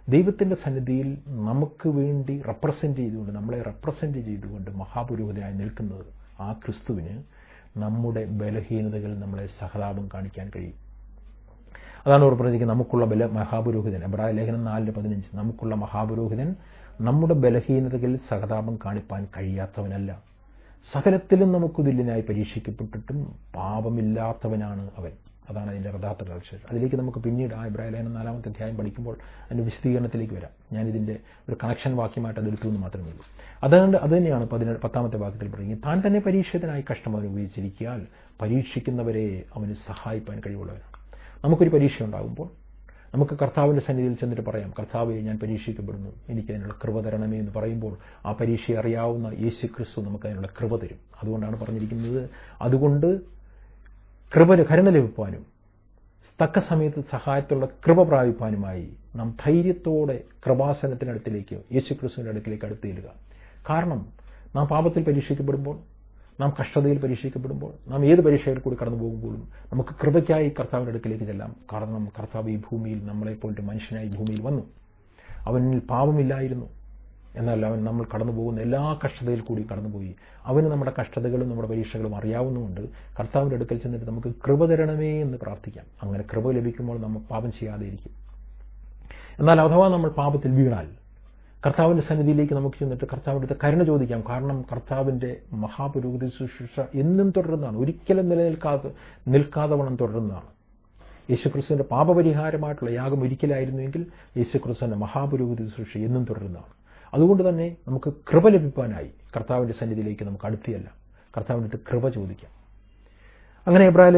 ദൈവത്തിൻ്റെ സന്നിധിയിൽ നമുക്ക് വേണ്ടി നമ്മളെ റെപ്രസെൻ്റ് ചെയ്തുകൊണ്ട് മഹാപുരോഹിതനായി നിൽക്കുന്നത് ആ ക്രിസ്തുവിന് നമ്മുടെ ബലഹീനതകൾ നമ്മളെ സഹതാപം കാണിക്കാൻ കഴിയും. അതാണ് അവർ പറഞ്ഞിരിക്കുന്നത്, നമുക്കുള്ള മഹാപുരോഹിതൻ. എബ്രായ ലേഖനം 4:15, നമുക്കുള്ള മഹാപുരോഹിതൻ നമ്മുടെ ബലഹീനതകളിൽ സഹതാപം കാണിപ്പാൻ കഴിയാത്തവനല്ല, സകലത്തിലും നമുക്ക് തുല്യനായി പരീക്ഷിക്കപ്പെട്ടിട്ടും പാപമില്ലാത്തവനാണ് അവൻ. അതാണ് അതിൻ്റെ യഥാർത്ഥ അക്ഷരം. അതിലേക്ക് നമുക്ക് പിന്നീട് ആ എബ്രായ ലേഖനം 4-ാമത്തെ അധ്യായം പഠിക്കുമ്പോൾ അതിൻ്റെ വിശദീകരണത്തിലേക്ക് വരാം. ഞാനിതിൻ്റെ ഒരു കണക്ഷൻ വാക്യമായിട്ട് അതെടുത്തു എന്ന് മാത്രമേ ഉള്ളൂ. അതുകൊണ്ട് അത് തന്നെയാണ് 10-ാമത്തെ വാക്യത്തിൽ പറയുന്നത്, താൻ തന്നെ പരീക്ഷിതനായി കഷ്ടം അനുഭവിച്ചിരിക്കാൻ പരീക്ഷിക്കുന്നവരെ അവന് സഹായിപ്പാൻ കഴിവുള്ളവനാണ്. നമുക്കൊരു പരീക്ഷ ഉണ്ടാകുമ്പോൾ നമുക്ക് കർത്താവിൻ്റെ സന്നിധിയിൽ ചെന്നിട്ട് പറയാം, കർത്താവെ ഞാൻ പരീക്ഷിക്കപ്പെടുന്നു, എനിക്ക് അതിനുള്ള കൃപ തരണമേ എന്ന് പറയുമ്പോൾ ആ പരീക്ഷയെ അറിയാവുന്ന യേശു ക്രിസ്തു നമുക്ക് അതിനുള്ള കൃപ തരും. അതുകൊണ്ടാണ് പറഞ്ഞിരിക്കുന്നത്, അതുകൊണ്ട് കരുണ ലഭിപ്പാനും തക്ക സമയത്ത് സഹായത്തുള്ള കൃപ പ്രാപിപ്പാനുമായി നാം ധൈര്യത്തോടെ കൃപാസനത്തിനടുത്തിലേക്ക്, യേശു ക്രിസ്തുവിൻ്റെ അടുക്കിലേക്ക് അടുത്ത് ചെല്ലുക. കാരണം നാം പാപത്തിൽ പരീക്ഷിക്കപ്പെടുമ്പോൾ, നാം കഷ്ടതയിൽ പരീക്ഷിക്കപ്പെടുമ്പോൾ, നാം ഏത് പരീക്ഷയിൽ കൂടി കടന്നു പോകുമ്പോഴും നമുക്ക് കൃപയ്ക്കായി കർത്താവിൻ്റെ അടുക്കിലേക്ക് ചെല്ലാം. കാരണം കർത്താവ് ഈ ഭൂമിയിൽ നമ്മളെപ്പോലൊരു മനുഷ്യനായി ഭൂമിയിൽ വന്നു. അവനിൽ പാപമില്ലായിരുന്നു, എന്നാൽ അവൻ നമ്മൾ കടന്നു പോകുന്ന എല്ലാ കഷ്ടതയിൽ കൂടി കടന്നുപോയി. അവന് നമ്മുടെ കഷ്ടതകളും നമ്മുടെ പരീക്ഷകളും അറിയാവുന്നതുകൊണ്ട് കർത്താവിൻ്റെ അടുക്കൽ ചെന്നിട്ട് നമുക്ക് കൃപ തരണമേ എന്ന് പ്രാർത്ഥിക്കാം. അങ്ങനെ കൃപ ലഭിക്കുമ്പോൾ നമ്മൾ പാപം ചെയ്യാതെ ഇരിക്കും. എന്നാൽ അഥവാ നമ്മൾ പാപത്തിൽ വീണാൽ കർത്താവിൻ്റെ സന്നിധിയിലേക്ക് നമുക്ക് ചെന്നിട്ട് കർത്താവിൻ്റെ അടുത്ത് കരുണ ചോദിക്കാം. കാരണം കർത്താവിൻ്റെ മഹാപുരോഹിത ശുശ്രൂഷ എന്നും തുടരുന്നതാണ്, ഒരിക്കലും നിൽക്കാതെ വണ്ണം തുടരുന്നതാണ്. യേശുക്രിസ്തുവിൻ്റെ പാപപരിഹാരമായിട്ടുള്ള യാഗം ഒരിക്കലായിരുന്നുവെങ്കിൽ യേശുക്രിസ്തുവിൻ്റെ മഹാപുരോഹിത ശുശ്രൂഷ എന്നും തുടരുന്നതാണ്. അതുകൊണ്ട് തന്നെ നമുക്ക് കൃപ ലഭിക്കാനായി കർത്താവിൻ്റെ സന്നിധിയിലേക്ക് നമുക്ക് അടുത്തിയല്ല, കർത്താവിൻ്റെ അടുത്ത് കൃപ ചോദിക്കാം. അങ്ങനെ എബ്രായ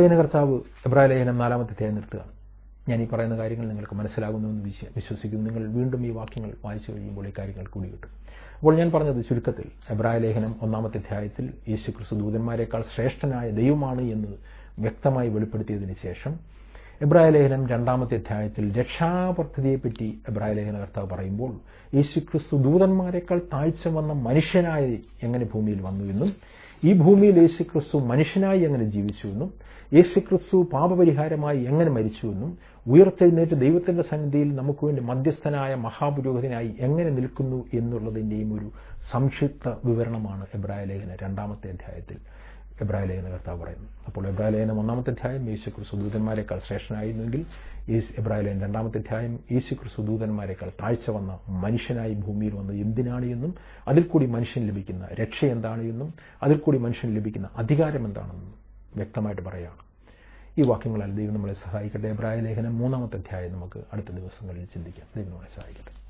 ലേഖനം 4-ാമത്തെ അധ്യായം നിർത്തുകയാണ്. ഞാൻ ഈ പറയുന്ന കാര്യങ്ങൾ നിങ്ങൾക്ക് മനസ്സിലാകുന്നുവെന്ന് വിശ്വസിക്കുന്നു. നിങ്ങൾ വീണ്ടും ഈ വാക്യങ്ങൾ വായിച്ചു കഴിയുമ്പോൾ ഈ കാര്യങ്ങൾ കൂടി കിട്ടും. അപ്പോൾ ഞാൻ പറഞ്ഞത് ചുരുക്കത്തിൽ, എബ്രായ ലേഖനം 1-ാമത്തെ അധ്യായത്തിൽ യേശുക്രിസ്തു ദൂതന്മാരെക്കാൾ ശ്രേഷ്ഠനായ ദൈവമാണ് എന്ന് വ്യക്തമായി വെളിപ്പെടുത്തിയതിന് ശേഷം എബ്രായ ലേഖനം 2-ാമത്തെ അധ്യായത്തിൽ രക്ഷാപദ്ധതിയെപ്പറ്റി എബ്രായ ലേഖനകർത്താവ് പറയുമ്പോൾ യേശുക്രിസ്തു ദൂതന്മാരെക്കാൾ താഴ്ച വന്ന മനുഷ്യനായി എങ്ങനെ ഭൂമിയിൽ വന്നു എന്നും, ഈ ഭൂമിയിൽ യേശുക്രിസ്തു മനുഷ്യനായി എങ്ങനെ ജീവിച്ചുവെന്നും, യേശുക്രിസ്തു പാപപരിഹാരമായി എങ്ങനെ മരിച്ചുവെന്നും, ഉയർത്തെഴുന്നേറ്റ് ദൈവത്തിൻ്റെ സന്നിധിയിൽ നമുക്ക് വേണ്ടി മധ്യസ്ഥനായ മഹാപുരോഹിതനായി എങ്ങനെ നിൽക്കുന്നു എന്നുള്ളതിൻ്റെയും ഒരു സംക്ഷിപ്ത വിവരണമാണ് എബ്രായ ലേഖനം 2-ാമത്തെ അധ്യായത്തിൽ എബ്രായ ലേഖനകർത്താവ് പറയുന്നു. അപ്പോൾ എബ്രായ ലേഖനം 1-ാമത്തെ അധ്യായം യേശുക്രിസ്തു ദൂതന്മാരെക്കാൾ ശ്രേഷ്ഠനായിരുന്നെങ്കിൽ, എബ്രായ ലേഖനം 2-ാമത്തെ അധ്യായം യേശുക്രിസ്തു ദൂതന്മാരെക്കാൾ താഴ്ച വന്ന മനുഷ്യനായി ഭൂമിയിൽ വന്നത് എന്തിനാണ് എന്നും, അതിൽ കൂടി മനുഷ്യൻ ലഭിക്കുന്ന രക്ഷ എന്താണ് എന്നും, അതിൽ കൂടി മനുഷ്യൻ ലഭിക്കുന്ന അധികാരം എന്താണെന്നും വ്യക്തമായിട്ട് പറയുകയാണ്. ഈ വാക്യങ്ങളാൽ ദൈവം നമ്മളെ സഹായിക്കട്ടെ. എബ്രായ ലേഖനം 3-ാമത്തെ അധ്യായം നമുക്ക് അടുത്ത ദിവസങ്ങളിൽ ചിന്തിക്കാം. ദൈവം നമ്മളെ സഹായിക്കട്ടെ.